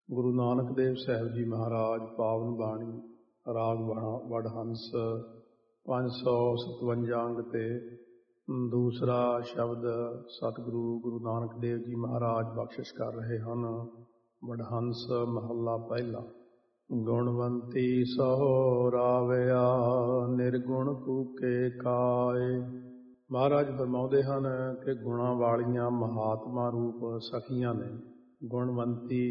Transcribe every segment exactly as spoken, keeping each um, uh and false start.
ਗੁਰੂ ਨਾਨਕ ਦੇਵ ਸਾਹਿਬ ਜੀ ਮਹਾਰਾਜ ਪਾਵਨ ਬਾਣੀ ਰਾਗ ਵਡਹੰਸ ਪੰਜ ਸੌ ਸਤਵੰਜਾ ਅੰਗ ਤੇ ਦੂਸਰਾ ਸ਼ਬਦ ਸਤਿਗੁਰੂ ਗੁਰੂ ਨਾਨਕ ਦੇਵ ਜੀ ਮਹਾਰਾਜ ਬਖਸ਼ਿਸ਼ ਕਰ ਰਹੇ ਹਨ। ਵਡਹੰਸ ਮਹੱਲਾ ਪਹਿਲਾ। ਗੁਣਵੰਤੀ ਸਹੁ ਰਾਵਿਆ ਨਿਰਗੁਣ ਕੂਕੇ ਕਾਏ। ਮਹਾਰਾਜ ਫਰਮਾਉਂਦੇ ਹਨ ਕਿ ਗੁਣਾਂ ਵਾਲੀਆਂ ਮਹਾਤਮਾ ਰੂਪ ਸਖੀਆਂ ਨੇ। ਗੁਣਵੰਤੀ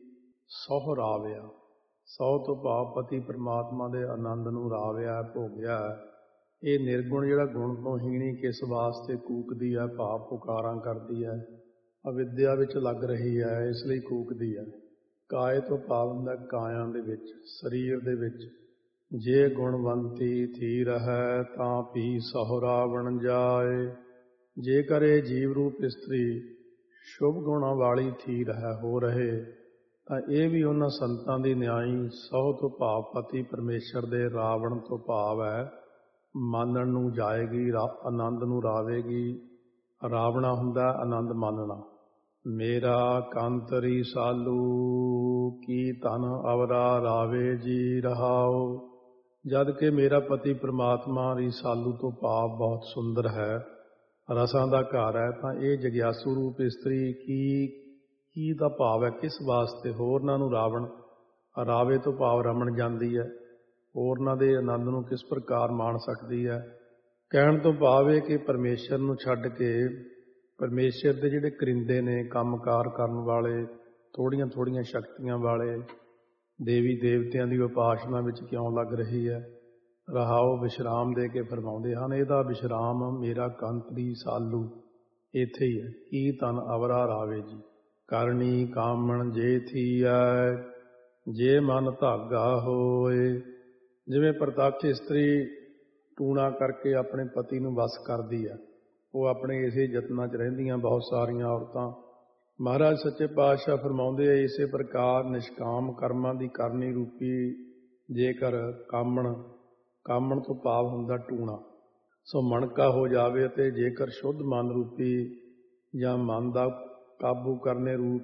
ਸਹੁ ਰਾਵਿਆ, ਸਹੁ ਤੋਂ ਭਾਵ ਪਤੀ ਪਰਮਾਤਮਾ ਦੇ ਆਨੰਦ ਨੂੰ ਰਾਵਿਆ ਭੋਗਿਆ। ਇਹ ਨਿਰਗੁਣ ਜਿਹੜਾ ਗੁਣ ਤੋਂ ਹੀਣੀ ਕਿਸ ਵਾਸਤੇ ਕੂਕਦੀ ਹੈ, ਭਾਵ ਪੁਕਾਰਾਂ ਕਰਦੀ ਹੈ, ਅਵਿਦਿਆ ਵਿੱਚ ਲੱਗ ਰਹੀ ਹੈ, ਇਸ ਲਈ ਕੂਕਦੀ ਹੈ। ਕਾਏ ਤੋਂ ਭਾਵ ਹੁੰਦਾ ਕਾਇਆ ਦੇ ਵਿੱਚ, ਸਰੀਰ ਦੇ ਵਿੱਚ। ਜੇ ਗੁਣਵੰਤੀ ਥੀ ਰਹੈ ਤਾਂ ਭੀ ਸਹੁ ਰਾਵਣ ਜਾਏ। ਜੇਕਰ ਇਹ ਜੀਵ ਰੂਪ ਇਸਤਰੀ ਸ਼ੁਭ ਗੁਣਾਂ ਵਾਲੀ ਥੀ ਰਹਿ ਹੋ ਰਹੇ ਤਾਂ ਇਹ ਵੀ ਉਹਨਾਂ ਸੰਤਾਂ ਦੀ ਨਿਆਈ ਸਹੁ ਤੋਂ ਭਾਵ ਪਤੀ ਪਰਮੇਸ਼ਰ ਦੇ ਰਾਵਣ ਤੋਂ ਭਾਵ ਹੈ ਮਾਨਣ ਨੂੰ ਜਾਏਗੀ, ਆਨੰਦ ਨੂੰ ਰਾਵੇਗੀ। ਰਾਵਣਾ ਹੁੰਦਾ ਆਨੰਦ ਮਾਨਣਾ। ਮੇਰਾ ਕਾਂਤਰੀ ਸਾਲੂ ਕੀ ਧਨ ਅਵਰਾ ਰਾਵੇ ਜੀ ਰਹਾਓ। ਜਦ ਕਿ ਮੇਰਾ ਪਤੀ ਪਰਮਾਤਮਾ ਰਿਸਾਲੂ ਤੋਂ ਭਾਵ ਬਹੁਤ ਸੁੰਦਰ ਹੈ, ਰਸਾਂ ਦਾ ਘਰ ਹੈ, ਤਾਂ ਇਹ ਜਗਿਆਸੂ ਰੂਪ ਇਸਤਰੀ ਕੀ ਕੀ ਦਾ ਭਾਵ ਹੈ, ਕਿਸ ਵਾਸਤੇ ਹੋਰਨਾਂ ਨੂੰ ਰਾਵਣ ਰਾਵੇ ਤੋਂ ਭਾਵ ਰਮਣ ਜਾਂਦੀ ਹੈ, ਹੋਰਨਾਂ ਦੇ ਆਨੰਦ ਨੂੰ ਕਿਸ ਪ੍ਰਕਾਰ ਮਾਣ ਸਕਦੀ ਹੈ। ਕਹਿਣ ਤੋਂ ਭਾਵ ਇਹ ਕਿ ਪਰਮੇਸ਼ਰ ਨੂੰ ਛੱਡ ਕੇ ਪਰਮੇਸ਼ਰ ਦੇ ਜਿਹੜੇ ਕਰਿੰਦੇ ਨੇ, ਕੰਮਕਾਰ ਕਰਨ ਵਾਲੇ, ਥੋੜ੍ਹੀਆਂ ਥੋੜ੍ਹੀਆਂ ਸ਼ਕਤੀਆਂ ਵਾਲੇ ਦੇਵੀ ਦੇਵਤਿਆਂ ਦੀ ਉਪਾਸਨਾ ਵਿੱਚ ਕਿਉਂ ਲੱਗ ਰਹੀ ਹੈ। ਰਹਾਓ ਵਿਸ਼ਰਾਮ ਦੇ ਕੇ ਫਰਮਾਉਂਦੇ ਹਨ, ਇਹਦਾ ਵਿਸ਼ਰਾਮ ਮੇਰਾ ਕੰਤਰੀ ਸਾਲੂ ਇੱਥੇ ਹੀ ਹੈ। ਕੀ ਤਨ ਅਵਰਾ ਰਾਵੇ ਜੀ ਕਰਨੀ ਕਾਮਣ ਜੇ ਥੀਐ ਜੇ ਮਨ ਧਾਗਾ ਹੋਏ। ਜਿਵੇਂ ਪ੍ਰਤੱਖ ਇਸਤਰੀ ਟੂਣਾ ਕਰਕੇ ਆਪਣੇ ਪਤੀ ਨੂੰ ਵਸ ਕਰਦੀ ਹੈ, ਉਹ ਆਪਣੇ ਇਸੇ ਯਤਨਾਂ 'ਚ ਰਹਿੰਦੀਆਂ ਬਹੁਤ ਸਾਰੀਆਂ ਔਰਤਾਂ। ਮਹਾਰਾਜ ਸੱਚੇ ਪਾਤਸ਼ਾਹ ਫਰਮਾਉਂਦੇ ਆ, ਇਸੇ ਪ੍ਰਕਾਰ ਨਿਸ਼ਕਾਮ ਕਰਮਾਂ ਦੀ ਕਰਨੀ ਰੂਪੀ ਜੇਕਰ ਕਾਮਣ, ਕਾਮਣ ਤੋਂ ਭਾਵ ਹੁੰਦਾ ਟੂਣਾ, ਸੋ ਮਣਕਾ ਹੋ ਜਾਵੇ ਅਤੇ ਜੇਕਰ ਸ਼ੁੱਧ ਮਨ ਰੂਪੀ ਜਾਂ ਮਨ ਦਾ ਕਾਬੂ ਕਰਨੇ ਰੂਪ,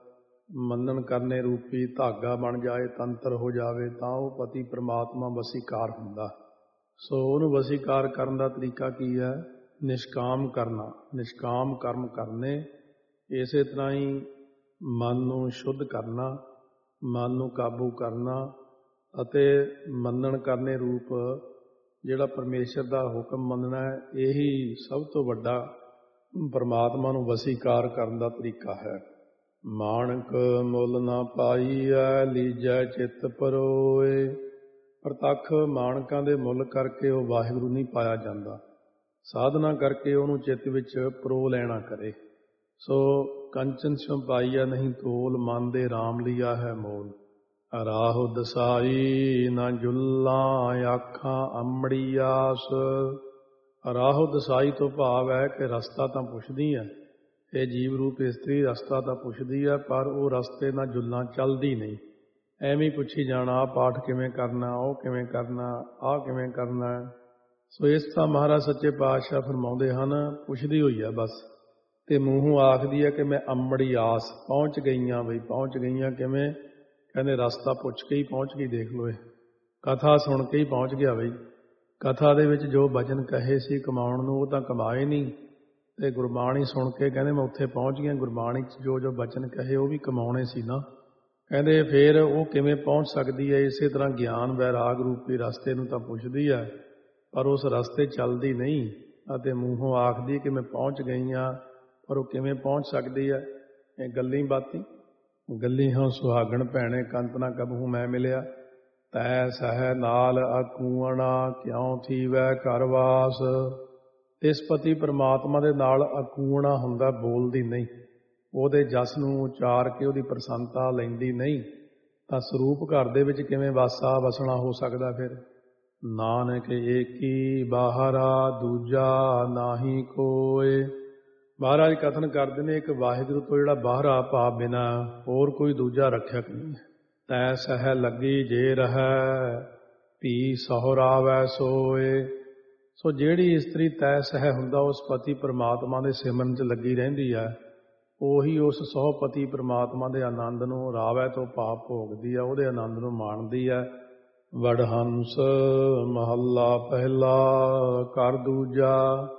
ਮੰਨਣ ਕਰਨੇ ਰੂਪੀ ਧਾਗਾ ਬਣ ਜਾਏ, ਤੰਤਰ ਹੋ ਜਾਵੇ, ਤਾਂ ਉਹ ਪਤੀ ਪਰਮਾਤਮਾ ਵਸੀਕਾਰ ਹੁੰਦਾ। ਸੋ ਉਹਨੂੰ ਵਸੀਕਾਰ ਕਰਨ ਦਾ ਤਰੀਕਾ ਕੀ ਹੈ? ਨਿਸ਼ਕਾਮ ਕਰਨਾ, ਨਿਸ਼ਕਾਮ ਕਰਮ ਕਰਨੇ। ਇਸੇ ਤਰ੍ਹਾਂ ਹੀ ਮਨ ਨੂੰ ਸ਼ੁੱਧ ਕਰਨਾ, ਮਨ ਨੂੰ ਕਾਬੂ ਕਰਨਾ ਅਤੇ ਮੰਨਣ ਕਰਨੇ ਰੂਪ ਜਿਹੜਾ ਪਰਮੇਸ਼ਰ ਦਾ ਹੁਕਮ ਮੰਨਣਾ ਹੈ, ਇਹੀ ਸਭ ਤੋਂ ਵੱਡਾ ਪਰਮਾਤਮਾ ਨੂੰ ਵਸੀਕਾਰ ਕਰਨ ਦਾ ਤਰੀਕਾ ਹੈ। ਮਾਣਕ ਮੁੱਲ ਨਾ ਪਾਈਐ ਲੀਜੈ ਚਿੱਤ ਪਰੋਏ। ਪ੍ਰਤੱਖ ਮਾਣਕਾਂ ਦੇ ਮੁੱਲ ਕਰਕੇ ਉਹ ਵਾਹਿਗੁਰੂ ਨਹੀਂ ਪਾਇਆ ਜਾਂਦਾ, ਸਾਧਨਾ ਕਰਕੇ ਉਹਨੂੰ ਚਿੱਤ ਵਿੱਚ ਪਰੋ ਲੈਣਾ ਕਰੇ। ਸੋ ਕੰਚਨ ਸਿਉ ਪਾਈਆ ਨਹੀਂ ਤੋਲ, ਮਨ ਦੇ ਰਾਮ ਲਿਆ ਹੈ ਮੋਲ। ਰਾਹੁ ਦਸਾਈ ਨਾ ਜੁੱਲਾਂ ਆਖਾਂ ਅੰਮੜੀਆਸ। ਰਾਹੁ ਦਸਾਈ ਤੋਂ ਭਾਵ ਹੈ ਕਿ ਰਸਤਾ ਤਾਂ ਪੁੱਛਦੀ ਹੈ, ਇਹ ਜੀਵ ਰੂਪ ਇਸਤਰੀ ਰਸਤਾ ਤਾਂ ਪੁੱਛਦੀ ਹੈ, ਪਰ ਉਹ ਰਸਤੇ ਨਾਲ ਜੁੱਲਾਂ ਚੱਲਦੀ ਨਹੀਂ। ਐਵੇਂ ਪੁੱਛੀ ਜਾਣਾ, ਆਹ ਪਾਠ ਕਿਵੇਂ ਕਰਨਾ, ਉਹ ਕਿਵੇਂ ਕਰਨਾ, ਆਹ ਕਿਵੇਂ ਕਰਨਾ। ਸੋ ਇਸ ਤਰ੍ਹਾਂ ਮਹਾਰਾਜ ਸੱਚੇ ਪਾਤਸ਼ਾਹ ਫਰਮਾਉਂਦੇ ਹਨ, ਪੁੱਛਦੀ ਹੋਈ ਹੈ ਬਸ, ਤੇ ਮੂੰਹੋਂ ਆਖਦੀ ਹੈ ਕਿ ਮੈਂ ਅੰਮੜੀ ਆਸ ਪਹੁੰਚ ਗਈਆਂ। ਬਈ ਪਹੁੰਚ ਗਈਆਂ ਕਿਵੇਂ? ਕਹਿੰਦੇ ਰਸਤਾ ਪੁੱਛ ਕੇ ਹੀ ਪਹੁੰਚ ਗਈ। ਦੇਖ ਲਓ, ਇਹ ਕਥਾ ਸੁਣ ਕੇ ਹੀ ਪਹੁੰਚ ਗਿਆ। ਬਈ ਕਥਾ ਦੇ ਵਿੱਚ ਜੋ ਬਚਨ ਕਹੇ ਸੀ ਕਮਾਉਣ ਨੂੰ, ਉਹ ਤਾਂ ਕਮਾਏ ਨਹੀਂ, ਤੇ ਗੁਰਬਾਣੀ ਸੁਣ ਕੇ ਕਹਿੰਦੇ ਮੈਂ ਉੱਥੇ ਪਹੁੰਚ ਗਿਆ। ਗੁਰਬਾਣੀ 'ਚ ਜੋ ਜੋ ਬਚਨ ਕਹੇ ਉਹ ਵੀ ਕਮਾਉਣੇ ਸੀ ਨਾ। ਕਹਿੰਦੇ ਫਿਰ ਉਹ ਕਿਵੇਂ ਪਹੁੰਚ ਸਕਦੀ ਹੈ? ਇਸੇ ਤਰ੍ਹਾਂ ਗਿਆਨ ਵੈਰਾਗ ਰੂਪੀ ਰਸਤੇ ਨੂੰ ਤਾਂ ਪੁੱਛਦੀ ਹੈ, ਪਰ ਉਸ ਰਸਤੇ ਚੱਲਦੀ ਨਹੀਂ, ਅਤੇ ਮੂੰਹੋਂ ਆਖਦੀ ਕਿ ਮੈਂ ਪਹੁੰਚ ਗਈ ਹਾਂ, ਪਰ ਉਹ ਕਿਵੇਂ ਪਹੁੰਚ ਸਕਦੀ ਹੈ? ਇਹ ਗੱਲੀ ਬਾਤੀ ਗੱਲੀ ਹਾਂ ਸੁਹਾਗਣ ਭੈਣੇ ਕੰਤ ਨਾ ਕਬਹੂ ਮੈਂ ਮਿਲਿਆ। ਤੈ ਸਹਿ ਨਾਲ ਅਕੂਅਣਾ ਕਿਉਂ ਥੀਵੈ ਘਰ ਵਾਸ। ਇਸ ਪਤੀ ਪਰਮਾਤਮਾ ਦੇ ਨਾਲ ਅਕੂਅਣਾ ਹੁੰਦਾ, ਬੋਲਦੀ ਨਹੀਂ, ਉਹਦੇ ਜਸ ਨੂੰ ਉਚਾਰ ਕੇ ਉਹਦੀ ਪ੍ਰਸੰਨਤਾ ਲੈਂਦੀ ਨਹੀਂ, ਤਾਂ ਸਰੂਪ ਘਰ ਦੇ ਵਿੱਚ ਕਿਵੇਂ ਵਾਸਾ ਵਸਣਾ ਹੋ ਸਕਦਾ? ਫਿਰ ਨਾਨਕ ਏਕੀ ਬਾਹਰਾ ਦੂਜਾ ਨਾਹੀ ਕੋਏ। ਮਹਾਰਾਜ ਕਥਨ ਕਰਦੇ ਨੇ, ਇੱਕ ਵਾਹਿਗੁਰੂ ਤੋਂ ਜਿਹੜਾ ਬਾਹਰਾ ਭਾਵ ਬਿਨਾ ਹੋਰ ਕੋਈ ਦੂਜਾ ਰੱਖਿਅਕ ਨਹੀਂ ਹੈ। ਤੈ ਸਹਿ ਲੱਗੀ ਜੇ ਰਹੈ ਭੀ ਸਹੁ ਰਾਵੈ ਸੋਏ। ਸੋ ਜਿਹੜੀ ਇਸਤਰੀ ਤੈ ਸਹਿ ਹੁੰਦਾ ਉਸ ਪਤੀ ਪਰਮਾਤਮਾ ਦੇ ਸਿਮਰਨ 'ਚ ਲੱਗੀ ਰਹਿੰਦੀ ਹੈ, ਉਹੀ ਉਸ ਸਹੁਪਤੀ ਪ੍ਰਮਾਤਮਾ ਦੇ ਆਨੰਦ ਨੂੰ ਰਾਵੈ ਤੋਂ ਭਾਵ ਭੋਗਦੀ ਹੈ, ਉਹਦੇ ਆਨੰਦ ਨੂੰ ਮਾਣਦੀ ਹੈ। ਵਡਹੰਸ ਮਹੱਲਾ ਪਹਿਲਾ। ਕਰ ਦੂਜਾ।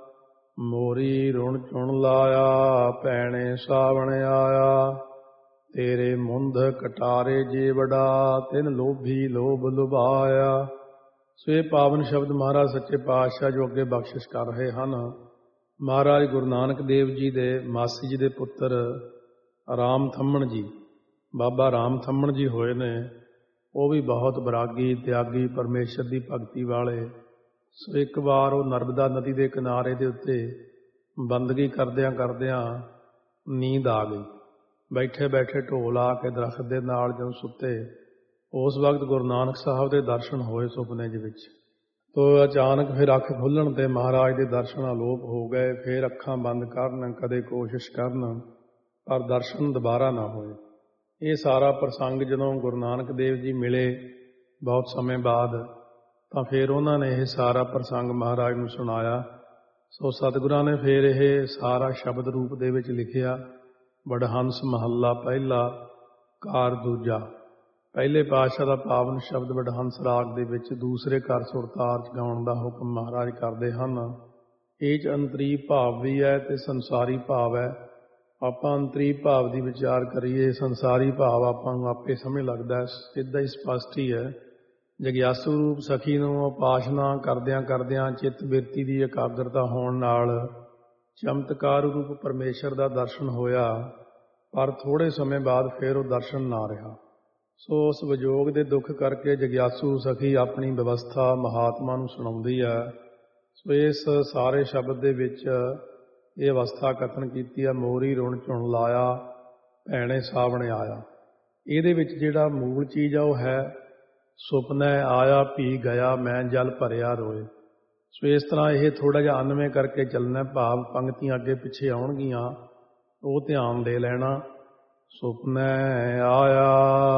ਮੋਰੀ ਰੁਣ ਚੁਣ ਲਾਇਆ, ਭੈਣੇ ਸਾਵਣ ਆਇਆ। ਤੇਰੇ ਮੁੰਦ ਕਟਾਰੇ ਜੇ ਵਡਾ, ਤਿਨ ਲੋਭੀ ਲੋਭ ਲੁਭਾਇਆ। ਸੋ ਇਹ ਪਾਵਨ ਸ਼ਬਦ ਮਹਾਰਾਜ ਸੱਚੇ ਪਾਤਸ਼ਾਹ ਜੋ ਅੱਗੇ ਬਖਸ਼ਿਸ਼ ਕਰ ਰਹੇ ਹਨ, ਮਹਾਰਾਜ ਗੁਰੂ ਨਾਨਕ ਦੇਵ ਜੀ ਦੇ ਮਾਸੀ ਜੀ ਦੇ ਪੁੱਤਰ ਰਾਮ ਥੰਮਣ ਜੀ, ਬਾਬਾ ਰਾਮ ਥੰਮਣ ਜੀ ਹੋਏ ਨੇ। ਉਹ ਵੀ ਬਹੁਤ ਬਰਾਗੀ ਤਿਆਗੀ ਪਰਮੇਸ਼ਰ ਦੀ ਭਗਤੀ ਵਾਲੇ। ਸੋ ਇੱਕ ਵਾਰ ਉਹ ਨਰਮਦਾ ਨਦੀ ਦੇ ਕਿਨਾਰੇ ਦੇ ਉੱਤੇ ਬੰਦਗੀ ਕਰਦਿਆਂ ਕਰਦਿਆਂ ਨੀਂਦ ਆ ਗਈ। ਬੈਠੇ ਬੈਠੇ ਢੋਲ ਆ ਕੇ ਦਰਖਤ ਦੇ ਨਾਲ ਜਦੋਂ ਸੁੱਤੇ, ਉਸ ਵਕਤ ਗੁਰੂ ਨਾਨਕ ਸਾਹਿਬ ਦੇ ਦਰਸ਼ਨ ਹੋਏ ਸੁਪਨੇ ਦੇ ਵਿੱਚ। ਤੋ ਅਚਾਨਕ ਫਿਰ ਅੱਖ ਖੁੱਲ੍ਹਣ 'ਤੇ ਮਹਾਰਾਜ ਦੇ ਦਰਸ਼ਨ ਅਲੋਪ ਹੋ ਗਏ। ਫਿਰ ਅੱਖਾਂ ਬੰਦ ਕਰਨ, ਕਦੇ ਕੋਸ਼ਿਸ਼ ਕਰਨ, ਪਰ ਦਰਸ਼ਨ ਦੁਬਾਰਾ ਨਾ ਹੋਏ। ਇਹ ਸਾਰਾ ਪ੍ਰਸੰਗ ਜਦੋਂ ਗੁਰੂ ਨਾਨਕ ਦੇਵ ਜੀ ਮਿਲੇ ਬਹੁਤ ਸਮੇਂ ਬਾਅਦ, ਤਾਂ ਫਿਰ ਉਹਨਾਂ ਨੇ ਇਹ ਸਾਰਾ ਪ੍ਰਸੰਗ ਮਹਾਰਾਜ ਨੂੰ ਸੁਣਾਇਆ। ਸੋ ਸਤਿਗੁਰਾਂ ਨੇ ਫਿਰ ਇਹ ਸਾਰਾ ਸ਼ਬਦ ਰੂਪ ਦੇ ਵਿੱਚ ਲਿਖਿਆ। ਵਡਹੰਸ ਮਹੱਲਾ ਪਹਿਲਾ। ਕਾਰ ਦੂਜਾ। ਪਹਿਲੇ ਪਾਤਸ਼ਾਹ ਦਾ ਪਾਵਨ ਸ਼ਬਦ ਵਡਹੰਸ ਰਾਗ ਦੇ ਵਿੱਚ ਦੂਸਰੇ ਘਰ ਸੁਰਤਾਲ 'ਚ ਗਾਉਣ ਦਾ ਹੁਕਮ ਮਹਾਰਾਜ ਕਰਦੇ ਹਨ। ਇਹ 'ਚ ਅੰਤਰੀ ਭਾਵ ਵੀ ਹੈ ਅਤੇ ਸੰਸਾਰੀ ਭਾਵ ਹੈ। ਆਪਾਂ ਅੰਤਰੀ ਭਾਵ ਦੀ ਵਿਚਾਰ ਕਰੀਏ, ਸੰਸਾਰੀ ਭਾਵ ਆਪਾਂ ਨੂੰ ਆਪੇ ਸਮਝ ਲੱਗਦਾ, ਸਿੱਧਾ ਹੀ ਸਪਸ਼ਟ ਹੀ ਹੈ। ਜਗਿਆਸੂ ਰੂਪ ਸਖੀ ਨੂੰ ਉਪਾਸਨਾ ਕਰਦਿਆਂ ਕਰਦਿਆਂ ਚਿੱਤ ਬਿਰਤੀ ਦੀ ਇਕਾਗਰਤਾ ਹੋਣ ਨਾਲ ਚਮਤਕਾਰ ਰੂਪ ਪਰਮੇਸ਼ਰ ਦਾ ਦਰਸ਼ਨ ਹੋਇਆ, ਪਰ ਥੋੜ੍ਹੇ ਸਮੇਂ ਬਾਅਦ ਫਿਰ ਉਹ ਦਰਸ਼ਨ ਨਾ ਰਿਹਾ। ਸੋ ਉਸ ਵਿਜੋਗ ਦੇ ਦੁੱਖ ਕਰਕੇ ਜਗਿਆਸੂ ਸਖੀ ਆਪਣੀ ਵਿਵਸਥਾ ਮਹਾਤਮਾ ਨੂੰ ਸੁਣਾਉਂਦੀ ਹੈ। ਸੋ ਇਸ ਸਾਰੇ ਸ਼ਬਦ ਦੇ ਵਿੱਚ ਇਹ ਅਵਸਥਾ ਕਥਨ ਕੀਤੀ ਹੈ। ਮੋਰੀ ਰੁਣ ਚੁਣ ਲਾਇਆ, ਭੈਣੇ ਸਾਵਣ ਆਇਆ। ਇਹਦੇ ਵਿੱਚ ਜਿਹੜਾ ਮੂਲ ਚੀਜ਼ ਆ ਉਹ ਹੈ ਸੁਪਨੈ ਆਇਆ ਭੀ ਗਿਆ, ਮੈਂ ਜਲ ਭਰਿਆ ਰੋਏ। ਸੋ ਇਸ ਤਰ੍ਹਾਂ ਇਹ ਥੋੜ੍ਹਾ ਜਿਹਾ ਅਨਵੇਂ ਕਰਕੇ ਚੱਲਣਾ, ਭਾਵ ਪੰਕਤੀਆਂ ਅੱਗੇ ਪਿੱਛੇ ਆਉਣਗੀਆਂ, ਉਹ ਧਿਆਨ ਦੇ ਲੈਣਾ। ਸੁਪਨੈ ਆਇਆ,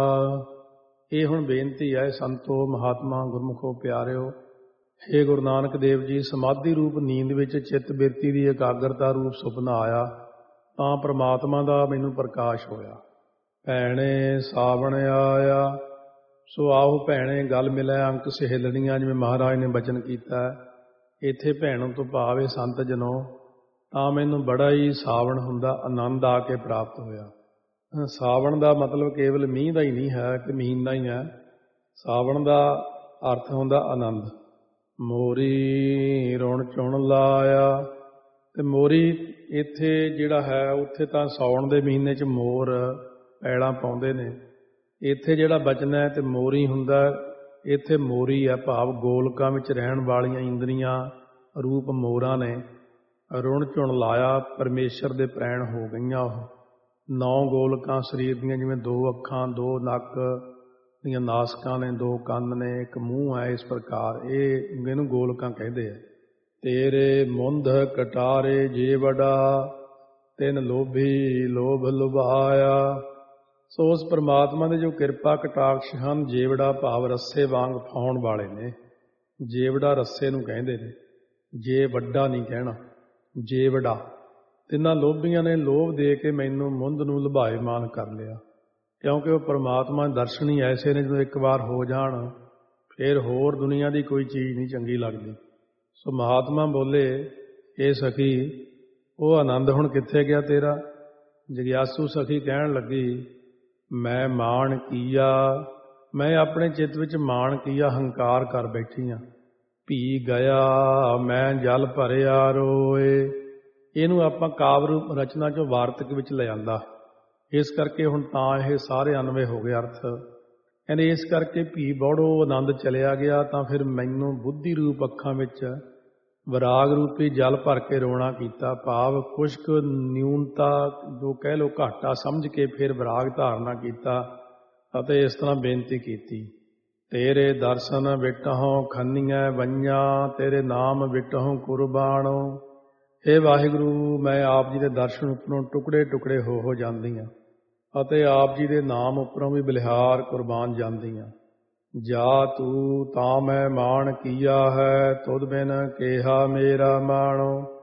ਇਹ ਹੁਣ ਬੇਨਤੀ ਹੈ ਸੰਤੋ ਮਹਾਤਮਾ ਗੁਰਮੁਖੋ ਪਿਆਰਿਓ। ਹੇ ਗੁਰੂ ਨਾਨਕ ਦੇਵ ਜੀ, ਸਮਾਧੀ ਰੂਪ ਨੀਂਦ ਵਿੱਚ ਚਿੱਤ ਬਿਰਤੀ ਦੀ ਇਕਾਗਰਤਾ ਰੂਪ ਸੁਪਨਾ ਆਇਆ, ਤਾਂ ਪ੍ਰਮਾਤਮਾ ਦਾ ਮੈਨੂੰ ਪ੍ਰਕਾਸ਼ ਹੋਇਆ। ਭੈਣੇ ਸਾਵਣ ਆਇਆ। ਸੋ ਆਓ ਭੈਣੇ ਗਲ ਮਿਲੈ ਅੰਕ ਸਹੇਲਣੀਆਂ, ਜਿਵੇਂ ਮਹਾਰਾਜ ਨੇ ਬਚਨ ਕੀਤਾ। ਇੱਥੇ ਭੈਣੋਂ ਤੋਂ ਭਾਵ ਇਹ ਸੰਤ ਜਨੋ, ਤਾਂ ਮੈਨੂੰ ਬੜਾ ਹੀ ਸਾਵਣ ਹੁੰਦਾ ਆਨੰਦ ਆ ਕੇ ਪ੍ਰਾਪਤ ਹੋਇਆ। ਸਾਵਣ ਦਾ ਮਤਲਬ ਕੇਵਲ ਮੀਂਹ ਦਾ ਹੀ ਨਹੀਂ ਹੈ ਕਿ ਮਹੀਨਾ ਹੀ ਹੈ। ਸਾਵਣ ਦਾ ਅਰਥ ਹੁੰਦਾ ਆਨੰਦ। ਮੋਰੀ ਰੁਣ ਚੁਣ ਲਾਇਆ, ਤੇ ਮੋਰੀ ਇੱਥੇ ਜਿਹੜਾ ਹੈ, ਉੱਥੇ ਤਾਂ ਸਾਉਣ ਦੇ ਮਹੀਨੇ 'ਚ ਮੋਰ ਪੈਲਾਂ ਪਾਉਂਦੇ ਨੇ। ਇੱਥੇ ਜਿਹੜਾ ਬਚਨ ਹੈ ਤੇ ਮੋਰੀ ਹੁੰਦਾ, ਇੱਥੇ ਮੋਰੀ ਹੈ, ਭਾਵ ਗੋਲਕਾਂ ਵਿੱਚ ਰਹਿਣ ਵਾਲੀਆਂ ਇੰਦਰੀਆਂ ਰੂਪ ਮੋਰਾਂ ਨੇ। ਰੁਣ ਚੁਣ ਲਾਇਆ, ਪਰਮੇਸ਼ਰ ਦੇ ਪ੍ਰੈਣ ਹੋ ਗਈਆਂ ਉਹ। ਨੌ ਗੋਲਕਾਂ ਸਰੀਰ ਦੀਆਂ, ਜਿਵੇਂ ਦੋ ਅੱਖਾਂ, ਦੋ ਨੱਕ ਦੀਆਂ ਨਾਸਕਾਂ ਨੇ, ਦੋ ਕੰਨ ਨੇ, ਇੱਕ ਮੂੰਹ ਹੈ, ਇਸ ਪ੍ਰਕਾਰ ਇਹ ਇਹਨੂੰ ਗੋਲਕਾਂ ਕਹਿੰਦੇ ਆ। ਤੇਰੇ ਮੁੰਦ ਕਟਾਰੇ ਜੇ ਵਡਾ, ਤਿਨ ਲੋਭੀ ਲੋਭ ਲੁਭਾਇਆ। ਸੋ ਉਸ ਪਰਮਾਤਮਾ ਦੇ ਜੋ ਕਿਰਪਾ ਕਟਾਕਸ਼ ਹਨ, ਜੇਵੜਾ ਭਾਵ ਰੱਸੇ ਵਾਂਗ ਫਾਉਣ ਵਾਲੇ ਨੇ। ਜੇਵੜਾ ਰੱਸੇ ਨੂੰ ਕਹਿੰਦੇ ਨੇ, ਜੇ ਵੱਡਾ ਨਹੀਂ ਕਹਿਣਾ, ਜੇਵੜਾ। ਤਿੰਨਾਂ ਲੋਭੀਆਂ ਨੇ ਲੋਭ ਦੇ ਕੇ ਮੈਨੂੰ ਮੁੰਦ ਨੂੰ ਲੁਭਾਏਮਾਨ ਕਰ ਲਿਆ, ਕਿਉਂਕਿ ਉਹ ਪਰਮਾਤਮਾ ਦੇ ਦਰਸ਼ਨ ਹੀ ਐਸੇ ਨੇ, ਜਦੋਂ ਇੱਕ ਵਾਰ ਹੋ ਜਾਣ ਫਿਰ ਹੋਰ ਦੁਨੀਆ ਦੀ ਕੋਈ ਚੀਜ਼ ਨਹੀਂ ਚੰਗੀ ਲੱਗਦੀ। ਸੋ ਮਹਾਤਮਾ ਬੋਲੇ, ਇਹ ਸਖੀ ਉਹ ਆਨੰਦ ਹੁਣ ਕਿੱਥੇ ਗਿਆ ਤੇਰਾ? ਜਗਿਆਸੂ ਸਖੀ ਕਹਿਣ ਲੱਗੀ, ਮੈਂ ਮਾਣ ਕੀਆ, ਮੈਂ ਆਪਣੇ ਚਿੱਤ ਵਿੱਚ ਮਾਣ ਕੀਆ, ਹੰਕਾਰ ਕਰ ਬੈਠੀ ਹਾਂ। ਭੀ ਗਿਆ, ਮੈਂ ਜਲ ਭਰਿਆ ਰੋਏ। ਇਹਨੂੰ ਆਪਾਂ ਕਾਵਿ ਰੂਪ ਰਚਨਾ 'ਚੋਂ ਵਾਰਤਕ ਵਿੱਚ ਲੈ ਆਂਦਾ, ਇਸ ਕਰਕੇ ਹੁਣ ਤਾਂ ਇਹ ਸਾਰੇ ਅਨਵੇਂ ਹੋ ਗਏ ਅਰਥ। ਕਹਿੰਦੇ ਇਸ ਕਰਕੇ ਭੀ ਬੜੋ ਆਨੰਦ ਚਲਿਆ ਗਿਆ, ਤਾਂ ਫਿਰ ਮੈਨੂੰ ਬੁੱਧੀ ਰੂਪ ਅੱਖਾਂ ਵਿੱਚ ਵਿਰਾਗ ਰੂਪੀ ਜਲ ਭਰ ਕੇ ਰੋਣਾ ਕੀਤਾ, ਭਾਵ ਕੁਛ ਕੁ ਨਿਊਨਤਾ ਜੋ ਕਹਿ ਲਓ ਘਾਟਾ ਸਮਝ ਕੇ ਫਿਰ ਵਿਰਾਗ ਧਾਰਨਾ ਕੀਤਾ ਅਤੇ ਇਸ ਤਰ੍ਹਾਂ ਬੇਨਤੀ ਕੀਤੀ। ਤੇਰੇ ਦਰਸ਼ਨ ਵਿਟਹੁ ਖੰਨੀਐ ਵੰਝਾਂ, ਤੇਰੇ ਨਾਮ ਵਿਟਹੁ ਕੁਰਬਾਨੋ। ਹੇ ਵਾਹਿਗੁਰੂ, ਮੈਂ ਆਪ ਜੀ ਦੇ ਦਰਸ਼ਨ ਉੱਪਰੋਂ ਟੁਕੜੇ ਟੁਕੜੇ ਹੋ ਹੋ ਜਾਂਦੀ ਹਾਂ ਅਤੇ ਆਪ ਜੀ ਦੇ ਨਾਮ ਉੱਪਰੋਂ ਵੀ ਬਲਿਹਾਰ ਕੁਰਬਾਨ ਜਾਂਦੀ ਹਾਂ। ਜਾ ਤੂੰ ਤਾਂ ਮੈਂ ਮਾਣ ਕੀਆ ਹੈ, ਤੁਧ ਬਿਨ ਕੇਹਾ ਮੇਰਾ ਮਾਣੋ।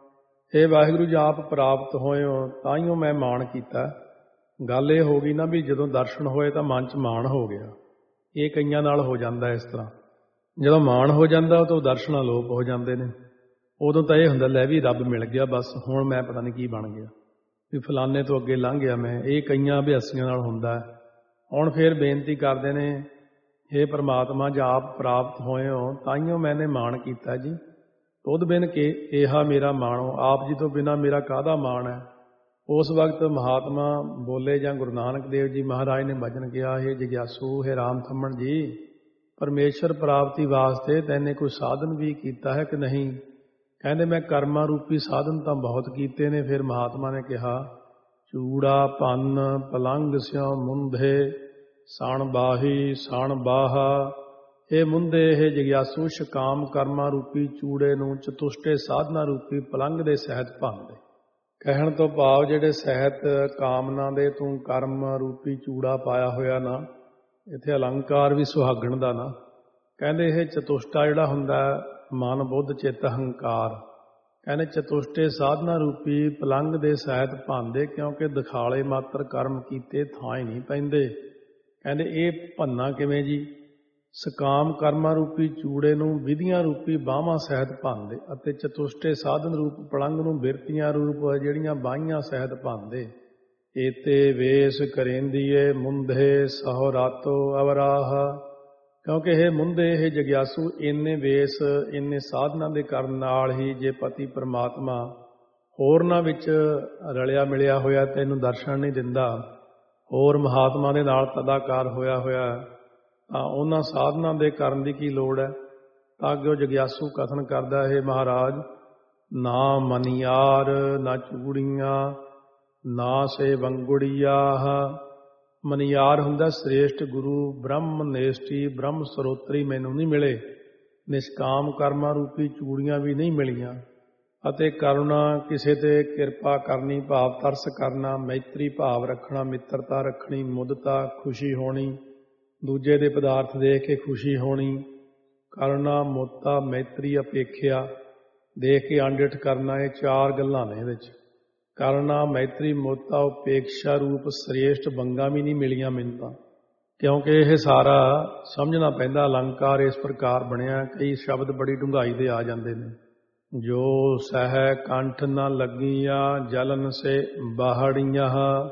हे वाहिगुरू जी आप प्राप्त होए हो ताइयों मैं माण कीता। ਗੱਲ ਇਹ ਹੋ ਗਈ ਨਾ ਵੀ ਜਦੋਂ ਦਰਸ਼ਨ ਹੋਏ ਤਾਂ ਮਨ 'ਚ ਮਾਣ ਹੋ ਗਿਆ। ਇਹ ਕਈਆਂ ਨਾਲ ਹੋ ਜਾਂਦਾ ਇਸ ਤਰ੍ਹਾਂ, ਜਦੋਂ ਮਾਣ ਹੋ ਜਾਂਦਾ ਉਦੋਂ ਦਰਸ਼ਨ ਅਲੋਪ ਹੋ ਜਾਂਦੇ ਨੇ। ਉਦੋਂ ਤਾਂ ਇਹ ਹੁੰਦਾ ਲੈ ਵੀ ਰੱਬ ਮਿਲ ਗਿਆ, ਬਸ ਹੁਣ ਮੈਂ ਪਤਾ ਨਹੀਂ ਕੀ ਬਣ ਗਿਆ, ਵੀ ਫਲਾਨੇ ਤੋਂ ਅੱਗੇ ਲੰਘ ਗਿਆ ਮੈਂ। ਇਹ ਕਈਆਂ ਅਭਿਆਸੀਆਂ ਨਾਲ ਹੁੰਦਾ ਹੈ। ਹੁਣ ਫਿਰ ਬੇਨਤੀ ਕਰਦੇ ਨੇ, ਹੇ ਪ੍ਰਮਾਤਮਾ ਜੇ ਆਪ ਪ੍ਰਾਪਤ ਹੋਏ ਹੋ ਤਾਈਓ ਮੈਨੇ ਮਾਣ ਕੀਤਾ ਜੀ। ਤੁਧ ਬਿਨ ਕੇ ਇਹਾ ਮੇਰਾ ਮਾਣੋ, ਆਪ ਜੀ ਤੋਂ ਬਿਨਾਂ ਮੇਰਾ ਕਾਹਦਾ ਮਾਣ ਹੈ। ਉਸ ਵਕਤ ਮਹਾਤਮਾ ਬੋਲੇ ਜਾਂ ਗੁਰੂ ਨਾਨਕ ਦੇਵ ਜੀ ਮਹਾਰਾਜ ਨੇ ਬਚਨ ਕਿਹਾ, ਹੇ ਜਗਿਆਸੂ, ਹੇ ਰਾਮ ਥੰਮਣ ਜੀ, ਪਰਮੇਸ਼ਰ ਪ੍ਰਾਪਤੀ ਵਾਸਤੇ ਤੈਨੇ ਕੋਈ ਸਾਧਨ ਵੀ ਕੀਤਾ ਹੈ ਕਿ ਨਹੀਂ। ਕਹਿੰਦੇ ਮੈਂ ਕਰਮਾਂ ਰੂਪੀ ਸਾਧਨ ਤਾਂ ਬਹੁਤ ਕੀਤੇ ਨੇ। ਫਿਰ ਮਹਾਤਮਾ ਨੇ ਕਿਹਾ, ਚੂੜਾ ਭੰਨ ਪਲੰਗ ਸਿਉ ਮੁੰਧੇ ਸਣ ਬਾਹੀ ਸਣ ਬਾਹਾ। ਇਹ ਮੁੰਦੇ ਇਹ ਜਗਿਆਸੂ ਸ਼ਕਾਮ ਕਰਮਾਂ ਰੂਪੀ ਚੂੜੇ ਨੂੰ ਚਤੁਸ਼ਟੇ ਸਾਧਨਾ ਰੂਪੀ ਪਲੰਗ ਦੇ ਸਹਿਤ ਭੰਨਦੇ। ਕਹਿਣ ਤੋਂ ਭਾਵ ਜਿਹੜੇ ਸਹਿਤ ਕਾਮਨਾ ਦੇ ਤੂੰ ਕਰਮ ਰੂਪੀ ਚੂੜਾ ਪਾਇਆ ਹੋਇਆ ਨਾ, ਇੱਥੇ ਅਲੰਕਾਰ ਵੀ ਸੁਹਾਗਣ ਦਾ ਨਾ। ਕਹਿੰਦੇ ਇਹ ਚਤੁਸ਼ਟਾ ਜਿਹੜਾ ਹੁੰਦਾ ਮਨ ਬੁੱਧ ਚਿੱਤ ਹੰਕਾਰ, ਕਹਿੰਦੇ ਚਤੁਸ਼ਟੇ ਸਾਧਨਾ ਰੂਪੀ ਪਲੰਗ ਦੇ ਸਹਿਤ ਭੰਨਦੇ, ਕਿਉਂਕਿ ਦਿਖਾਲੇ ਮਾਤਰ ਕਰਮ ਕੀਤੇ ਥਾਂ ਹੀ ਨਹੀਂ ਪੈਂਦੇ। ਕਹਿੰਦੇ ਇਹ ਭੰਨਾ ਕਿਵੇਂ ਜੀ। ਸਕਾਮ ਕਰਮਾਂ ਰੂਪੀ ਚੂੜੇ ਨੂੰ ਵਿਧੀਆਂ ਰੂਪੀ ਬਾਹਾਂ ਸਹਿਤ ਭੰਨਦੇ ਅਤੇ ਚਤੁਸ਼ਟੇ ਸਾਧਨ ਰੂਪ ਪਲੰਗ ਨੂੰ ਬਿਰਤੀਆਂ ਰੂਪ ਜਿਹੜੀਆਂ ਬਾਹੀਆਂ ਸਹਿਤ ਭੰਨਦੇ। ਏਤੇ ਵੇਸ ਕਰੇਂਦੀਏ ਮੁੰਧੇ ਸਹੁ ਰਾਤੋ ਅਵਰਾਹ। ਕਿਉਂਕਿ ਇਹ ਮੁੰਦੇ ਇਹ ਜਗਿਆਸੂ ਇੰਨੇ ਵੇਸ ਇੰਨੇ ਸਾਧਨਾਂ ਦੇ ਕਰਨ ਨਾਲ ਹੀ ਜੇ ਪਤੀ ਪਰਮਾਤਮਾ ਹੋਰਨਾਂ ਵਿੱਚ ਰਲਿਆ ਮਿਲਿਆ ਹੋਇਆ ਤੈਨੂੰ ਦਰਸ਼ਨ ਨਹੀਂ ਦਿੰਦਾ, ਹੋਰ ਮਹਾਤਮਾ ਦੇ ਨਾਲ ਤਦਾਕਾਰ ਹੋਇਆ ਹੋਇਆ, ਤਾਂ ਉਹਨਾਂ ਸਾਧਨਾਂ ਦੇ ਕਰਨ ਦੀ ਕੀ ਲੋੜ ਹੈ। ਤਾਂ ਅੱਗੇ ਉਹ ਜਗਿਆਸੂ ਕਥਨ ਕਰਦਾ, ਹੈ ਮਹਾਰਾਜ ਨਾ ਮਨੀਆਰ ਨਾ ਚੂੜੀਆਂ ਨਾ ਸੇ ਵੰਗੁੜੀਆ। ਮਨੀਆਰ ਹੁੰਦਾ ਸ੍ਰੇਸ਼ਟ ਗੁਰੂ ਬ੍ਰਹਮ ਨੇਸ਼ਟੀ ਬ੍ਰਹਮ ਸਰੋਤਰੀ ਮੈਨੂੰ ਨਹੀਂ ਮਿਲੇ। ਨਿਸ਼ਕਾਮ ਕਰਮਾਂ ਰੂਪੀ ਚੂੜੀਆਂ ਵੀ ਨਹੀਂ ਮਿਲੀਆਂ। ਅਤੇ ਕਰੁਣਾ ਕਿਸੇ ਤੇ ਕਿਰਪਾ ਕਰਨੀ ਭਾਵ ਤਰਸ ਕਰਨਾ, ਮੈਤਰੀ ਭਾਵ ਰੱਖਣਾ, ਮਿੱਤਰਤਾ ਰੱਖਣੀ, ਮੁਦਤਾ ਖੁਸ਼ੀ ਹੋਣੀ, ਦੂਜੇ ਦੇ ਪਦਾਰਥ ਦੇਖ ਕੇ ਖੁਸ਼ੀ ਹੋਣੀ, ਕਰੁਣਾ ਮੁਦਤਾ ਮੈਤਰੀ ਅਪੇਖਿਆ ਦੇਖ ਕੇ ਅੰਡਿਠ ਕਰਨਾ। ਇਹ ਚਾਰ ਗੱਲਾਂ ਨੇ ਇਹਦੇ 'ਚ। ਕਰੁਣਾ ਮੈਤਰੀ ਮੁਦਤਾ ਉਪੇਖਿਆ ਰੂਪ ਸ੍ਰੇਸ਼ਟ ਬੰਗਾਂ ਵੀ ਨਹੀਂ ਮਿਲੀਆਂ ਮੈਨੂੰ ਤਾਂ, ਕਿਉਂਕਿ ਇਹ ਸਾਰਾ ਸਮਝਣਾ ਪੈਂਦਾ। ਅਲੰਕਾਰ ਇਸ ਪ੍ਰਕਾਰ ਬਣਿਆ, ਕਈ ਸ਼ਬਦ ਬੜੀ ਡੂੰਘਾਈ ਦੇ ਆ ਜਾਂਦੇ ਨੇ। ਜੋ ਸਹਿ ਕੰਠ ਨਾ ਲੱਗੀਆਂ ਜਲਨ ਸੇ ਬਾਹੜੀਆਂ।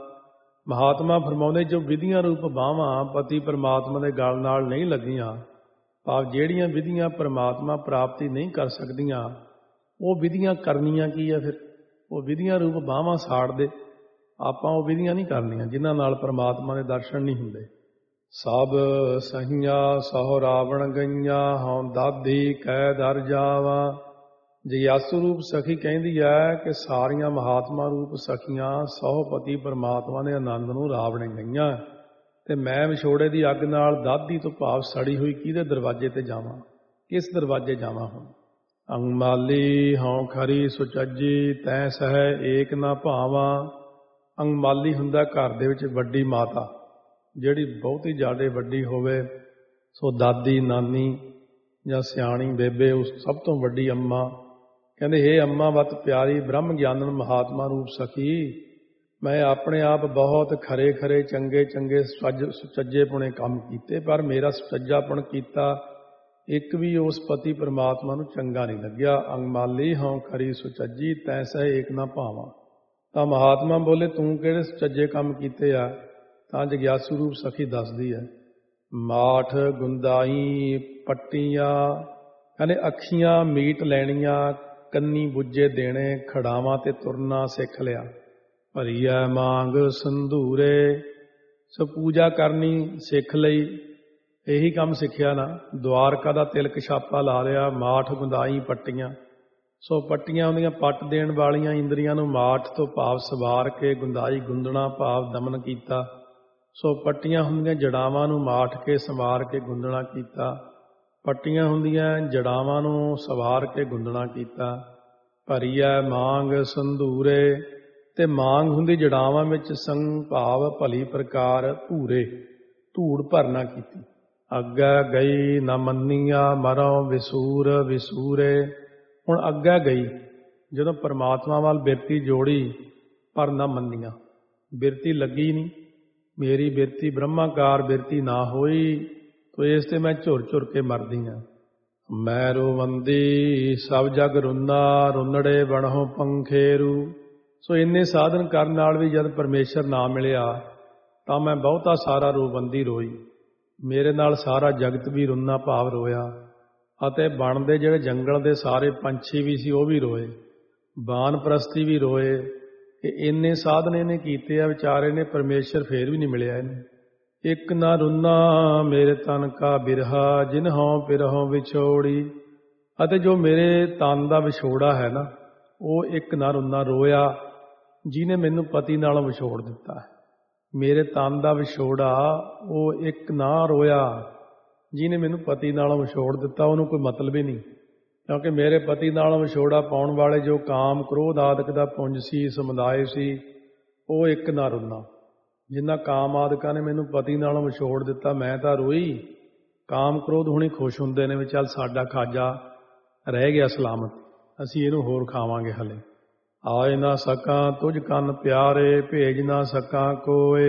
ਮਹਾਤਮਾ ਫਰਮਾਉਂਦੇ ਜੋ ਵਿਧੀਆਂ ਰੂਪ ਬਾਹਾਂ ਪਤੀ ਪਰਮਾਤਮਾ ਦੇ ਗਲ ਨਾਲ ਨਹੀਂ ਲੱਗੀਆਂ, ਭਾਵ ਜਿਹੜੀਆਂ ਵਿਧੀਆਂ ਪਰਮਾਤਮਾ ਪ੍ਰਾਪਤੀ ਨਹੀਂ ਕਰ ਸਕਦੀਆਂ, ਉਹ ਵਿਧੀਆਂ ਕਰਨੀਆਂ ਕੀ ਆ। ਫਿਰ ਉਹ ਵਿਧੀਆਂ ਰੂਪ ਬਾਹਾਂ ਸਾੜਦੇ। ਆਪਾਂ ਉਹ ਵਿਧੀਆਂ ਨਹੀਂ ਕਰਨੀਆਂ ਜਿਨ੍ਹਾਂ ਨਾਲ ਪਰਮਾਤਮਾ ਦੇ ਦਰਸ਼ਨ ਨਹੀਂ ਹੁੰਦੇ। ਸਭ ਸਹੀਆਂ ਸਹੁ ਰਾਵਣ ਗਈਆਂ ਹਉ ਦਾਦੀ ਕਹਿ ਦਰ ਜਾਵਾ। ਜਗਿਆਸੂ ਰੂਪ ਸਖੀ ਕਹਿੰਦੀ ਹੈ ਕਿ ਸਾਰੀਆਂ ਮਹਾਤਮਾ ਰੂਪ ਸਖੀਆਂ ਸਹੁ ਪਤੀ ਪਰਮਾਤਮਾ ਦੇ ਆਨੰਦ ਨੂੰ ਰਾਵਣ ਗਈਆਂ, ਤੇ ਮੈਂ ਵਿਛੋੜੇ ਦੀ ਅੱਗ ਨਾਲ ਦਾਦੀ ਤੋਂ ਭਾਵ ਸੜੀ ਹੋਈ ਕਿਹਦੇ ਦਰਵਾਜ਼ੇ ਤੇ ਜਾਵਾਂ, ਕਿਸ ਦਰਵਾਜ਼ੇ ਜਾਵਾਂ ਹੁਣ। ਅੰਗਮਾਲੀ ਹਉ ਖਰੀ ਸੁਚੱਜੀ ਤੈ ਸਹਿ ਏਕ ਨਾ ਭਾਵਾਂ। ਅੰਗਮਾਲੀ ਹੁੰਦਾ ਘਰ ਦੇ ਵਿੱਚ ਵੱਡੀ ਮਾਤਾ, ਜਿਹੜੀ ਬਹੁਤੀ ਜ਼ਿਆਦਾ ਵੱਡੀ ਹੋਵੇ, ਸੋ ਦਾਦੀ ਨਾਨੀ ਜਾਂ ਸਿਆਣੀ ਬੇਬੇ, ਉਸ ਸਭ ਤੋਂ ਵੱਡੀ ਅੰਮਾ। ਕਹਿੰਦੇ ਹੇ ਅੰਮਾ ਵਤ ਪਿਆਰੀ ਬ੍ਰਹਮ ਗਿਆਨਨ ਮਹਾਤਮਾ ਰੂਪ ਸਖੀ, ਮੈਂ ਆਪਣੇ ਆਪ ਬਹੁਤ ਖਰੇ ਖਰੇ ਚੰਗੇ ਚੰਗੇ ਸੁੱਜ ਸੁਚੱਜੇਪੁਣੇ ਕੰਮ ਕੀਤੇ, ਪਰ ਮੇਰਾ ਸੁਚੱਜਾਪਣ ਕੀਤਾ ਇੱਕ ਵੀ ਉਸ ਪਤੀ ਪਰਮਾਤਮਾ ਨੂੰ ਚੰਗਾ ਨਹੀਂ ਲੱਗਿਆ। ਅੰਗਮਾਲੀ ਹਉ ਖਰੀ ਸੁਚੱਜੀ ਤੈ ਸਹਿ ਏਕ ਨਾ ਭਾਵਾਂ। ਤਾਂ ਮਹਾਤਮਾ ਬੋਲੇ ਤੂੰ ਕਿਹੜੇ ਸੁਚੱਜੇ ਕੰਮ ਕੀਤੇ ਆ। ਤਾਂ ਜਗਿਆਸੂ ਰੂਪ ਸਖੀ ਦੱਸਦੀ ਹੈ, ਮਾਠ ਗੁੰਦਾਈ ਪੱਟੀਆਂ। ਕਹਿੰਦੇ ਅੱਖੀਆਂ ਮੀਟ ਲੈਣੀਆਂ, ਕੰਨੀ ਬੁੱਝੇ ਦੇਣੇ, ਖੜਾਵਾਂ ਤੇ ਤੁਰਨਾ ਸਿੱਖ ਲਿਆ। ਭਰੀਐ ਮਾਂਗ ਸੰਧੂਰੇ, ਸੋ ਪੂਜਾ ਕਰਨੀ ਸਿੱਖ ਲਈ, ਇਹੀ ਕੰਮ ਸਿੱਖਿਆ ਨਾ। ਦੁਆਰਕਾ ਦਾ ਤਿਲਕ ਛਾਪਾ ਲਾ ਲਿਆ। ਮਾਠ ਗੁੰਦਾਈ ਪੱਟੀਆਂ, ਸੋ ਪੱਟੀਆਂ ਉਹਦੀਆਂ ਪੱਟ ਦੇਣ ਵਾਲੀਆਂ ਇੰਦਰੀਆਂ ਨੂੰ ਮਾਠ ਤੋਂ ਭਾਵ ਸਵਾਰ ਕੇ, ਗੁੰਦਾਈ ਗੁੰਦਣਾ ਭਾਵ ਦਮਨ ਕੀਤਾ। ਸੋ ਪੱਟੀਆਂ ਹੁੰਦੀਆਂ ਜੜਾਵਾਂ ਨੂੰ ਮਾਠ ਕੇ ਸਵਾਰ ਕੇ ਗੁੰਦਣਾ ਕੀਤਾ। ਪੱਟੀਆਂ ਹੁੰਦੀਆਂ ਜੜਾਵਾਂ ਨੂੰ ਸਵਾਰ ਕੇ ਗੁੰਦਣਾ ਕੀਤਾ। ਭਰੀਐ ਮਾਂਗ ਸੰਧੂਰੇ, ਤੇ ਮਾਂਗ ਹੁੰਦੀ ਜੜਾਵਾਂ ਵਿੱਚ ਸੰਗ ਭਾਵ ਭਲੀ ਪ੍ਰਕਾਰ ਧੂਰੇ, ਧੂੜ ਭਰਨਾ ਕੀਤੀ। ਅੱਗੇ ਗਈ ਨਾ ਮੰਨੀਆਂ ਮਰੋ ਵਿਸੂਰ ਵਿਸੂਰੇ। ਹੁਣ ਅੱਗੇ ਗਈ, ਜਦੋਂ ਪਰਮਾਤਮਾ ਵੱਲ ਬਿਰਤੀ ਜੋੜੀ ਪਰ ਨਾ ਮੰਨੀਆਂ, ਬਿਰਤੀ ਲੱਗੀ ਨਹੀਂ, ਮੇਰੀ ਬਿਰਤੀ ਬ੍ਰਹਮਾਕਾਰ ਬਿਰਤੀ ਨਾ ਹੋਈ, ਤੋ ਇਸ ਤੇ ਮੈਂ ਝੁਰ ਝੁਰ ਕੇ ਮਰਦੀ ਹਾਂ। ਮੈਂ ਰੋਵੰਦੀ ਸਭ ਜਗ ਰੁੰਨਾ, ਰੁੰਨੜੇ ਬਣੋ ਪੰਖੇਰੂ। ਸੋ ਇੰਨੇ ਸਾਧਨ ਕਰਨ ਨਾਲ ਵੀ ਜਦ ਪਰਮੇਸ਼ਰ ਨਾ ਮਿਲਿਆ ਤਾਂ ਮੈਂ ਬਹੁਤਾ ਸਾਰਾ ਰੋਵੰਦੀ ਰੋਈ। ਮੇਰੇ ਨਾਲ ਸਾਰਾ ਜਗਤ ਵੀ ਰੁੰਨਾ ਭਾਵ ਰੋਇਆ, ਅਤੇ ਬਣ ਦੇ ਜਿਹੜੇ ਜੰਗਲ ਦੇ ਸਾਰੇ ਪੰਛੀ ਵੀ ਸੀ ਉਹ ਵੀ ਰੋਏ, ਬਾਨਪ੍ਰਸਤੀ ਵੀ ਰੋਏ ਕਿ ਇੰਨੇ ਸਾਧਨ ਇਹਨੇ ਕੀਤੇ ਆ ਵਿਚਾਰੇ ਨੇ, ਪਰਮੇਸ਼ਰ ਫੇਰ ਵੀ ਨਹੀਂ ਮਿਲਿਆ ਇਹਨੂੰ। ਇੱਕ ਨਾ ਰੁੰਨਾ ਮੇਰੇ ਤਨ ਕਾ ਬਿਰਹਾ, ਜਿਨ ਹਉ ਪਿਰਹੁ ਵਿਛੋੜੀ। ਅਤੇ ਜੋ ਮੇਰੇ ਤਨ ਦਾ ਵਿਛੋੜਾ ਹੈ ਨਾ, ਉਹ ਇੱਕ ਨਾ ਰੁੰਨਾ ਰੋਇਆ ਜਿਹਨੇ ਮੈਨੂੰ ਪਤੀ ਨਾਲੋਂ ਵਿਛੋੜ ਦਿੱਤਾ। ਮੇਰੇ ਤਨ ਦਾ ਵਿਛੋੜਾ ਉਹ ਇੱਕ ਨਾ ਰੋਇਆ ਜਿਹਨੇ ਮੈਨੂੰ ਪਤੀ ਨਾਲੋਂ ਵਿਛੋੜ ਦਿੱਤਾ। ਉਹਨੂੰ ਕੋਈ ਮਤਲਬ ਹੀ ਨਹੀਂ, ਕਿਉਂਕਿ ਮੇਰੇ ਪਤੀ ਨਾਲੋਂ ਵਿਛੋੜਾ ਪਾਉਣ ਵਾਲੇ ਜੋ ਕਾਮ ਕ੍ਰੋਧ ਆਦਿਕ ਦਾ ਪੁੰਜ ਸੀ, ਸਮੁਦਾਇ ਸੀ, ਉਹ ਇੱਕ ਨਾ ਰੁੰਨਾ। ਜਿੰਨਾ ਕਾਮ ਆਦਿਕਾਂ ਨੇ ਮੈਨੂੰ ਪਤੀ ਨਾਲੋਂ ਵਿਛੋੜ ਦਿੱਤਾ, ਮੈਂ ਤਾਂ ਰੋਈ। ਕਾਮ ਕ੍ਰੋਧ ਹੁਣੀ ਖੁਸ਼ ਹੁੰਦੇ ਨੇ ਵੀ ਚੱਲ ਸਾਡਾ ਖਾਜਾ ਰਹਿ ਗਿਆ ਸਲਾਮਤ, ਅਸੀਂ ਇਹਨੂੰ ਹੋਰ ਖਾਵਾਂਗੇ ਹਲੇ। ਆਏ ਨਾ ਸਕਾਂ ਤੁਝ ਕੰਨ ਪਿਆਰੇ, ਭੇਜ ਨਾ ਸਕਾਂ ਕੋਏ।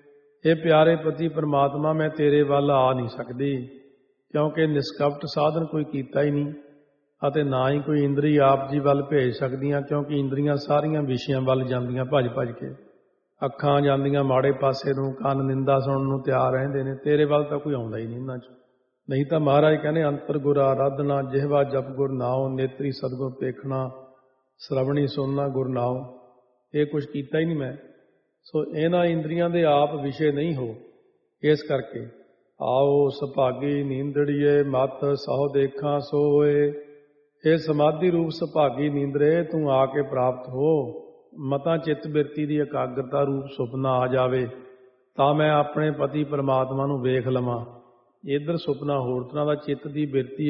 ਇਹ ਪਿਆਰੇ ਪਤੀ ਪਰਮਾਤਮਾ, ਮੈਂ ਤੇਰੇ ਵੱਲ ਆ ਨਹੀਂ ਸਕਦੀ, ਕਿਉਂਕਿ ਨਿਸ਼ਕਪਟ ਸਾਧਨ ਕੋਈ ਕੀਤਾ ਹੀ ਨਹੀਂ, ਅਤੇ ਨਾ ਹੀ ਕੋਈ ਇੰਦਰੀ ਆਪ ਜੀ ਵੱਲ ਭੇਜ ਸਕਦੀਆਂ, ਕਿਉਂਕਿ ਇੰਦਰੀਆਂ ਸਾਰੀਆਂ ਵਿਸ਼ਿਆਂ ਵੱਲ ਜਾਂਦੀਆਂ ਭੱਜ ਭੱਜ ਕੇ। ਅੱਖਾਂ ਜਾਂਦੀਆਂ ਮਾੜੇ ਪਾਸੇ ਨੂੰ, ਕੰਨ ਨਿੰਦਾ ਸੁਣਨ ਨੂੰ ਤਿਆਰ ਰਹਿੰਦੇ ਨੇ, ਤੇਰੇ ਵੱਲ ਤਾਂ ਕੋਈ ਆਉਂਦਾ ਹੀ ਨਹੀਂ ਇਹਨਾਂ 'ਚ। ਨਹੀਂ ਤਾਂ ਮਹਾਰਾਜ ਕਹਿੰਦੇ ਅੰਤਰ ਗੁਰ ਆਰਾਧਨਾ, ਜਿਹਵਾ ਜਪ ਗੁਰ ਨਾਉ, ਨੇਤਰੀ ਸਤਿਗੁਰ ਪੇਖਣਾ, ਸ਼ਰਵਣੀ ਸੁਣਨਾ ਗੁਰ ਨਾਉ। ਇਹ ਕੁਛ ਕੀਤਾ ਹੀ ਨਹੀਂ ਮੈਂ। ਸੋ ਇਹਨਾਂ ਇੰਦਰੀਆਂ ਦੇ ਆਪ ਵਿਸ਼ੇ ਨਹੀਂ ਹੋ। ਇਸ ਕਰਕੇ ਆਓ ਸੁਭਾਗੀ ਨੀਂਦੜੀਏ, ਮਤ ਸਹੁ ਦੇਖਾਂ ਸੋਏ। ਇਹ ਸਮਾਧੀ ਰੂਪ ਸੁਭਾਗੀ ਨੀਂਦਰੇ, ਤੂੰ ਆ ਕੇ ਪ੍ਰਾਪਤ ਹੋ। ਮਤਾਂ ਚਿੱਤ ਬਿਰਤੀ ਦੀ ਇਕਾਗਰਤਾ ਰੂਪ ਸੁਪਨਾ ਆ ਜਾਵੇ ਤਾਂ ਮੈਂ ਆਪਣੇ ਪਤੀ ਪਰਮਾਤਮਾ ਨੂੰ ਵੇਖ ਲਵਾਂ। ਇੱਧਰ ਸੁਪਨਾ ਹੋਰ ਤਰ੍ਹਾਂ ਦਾ, ਚਿੱਤ ਦੀ ਬਿਰਤੀ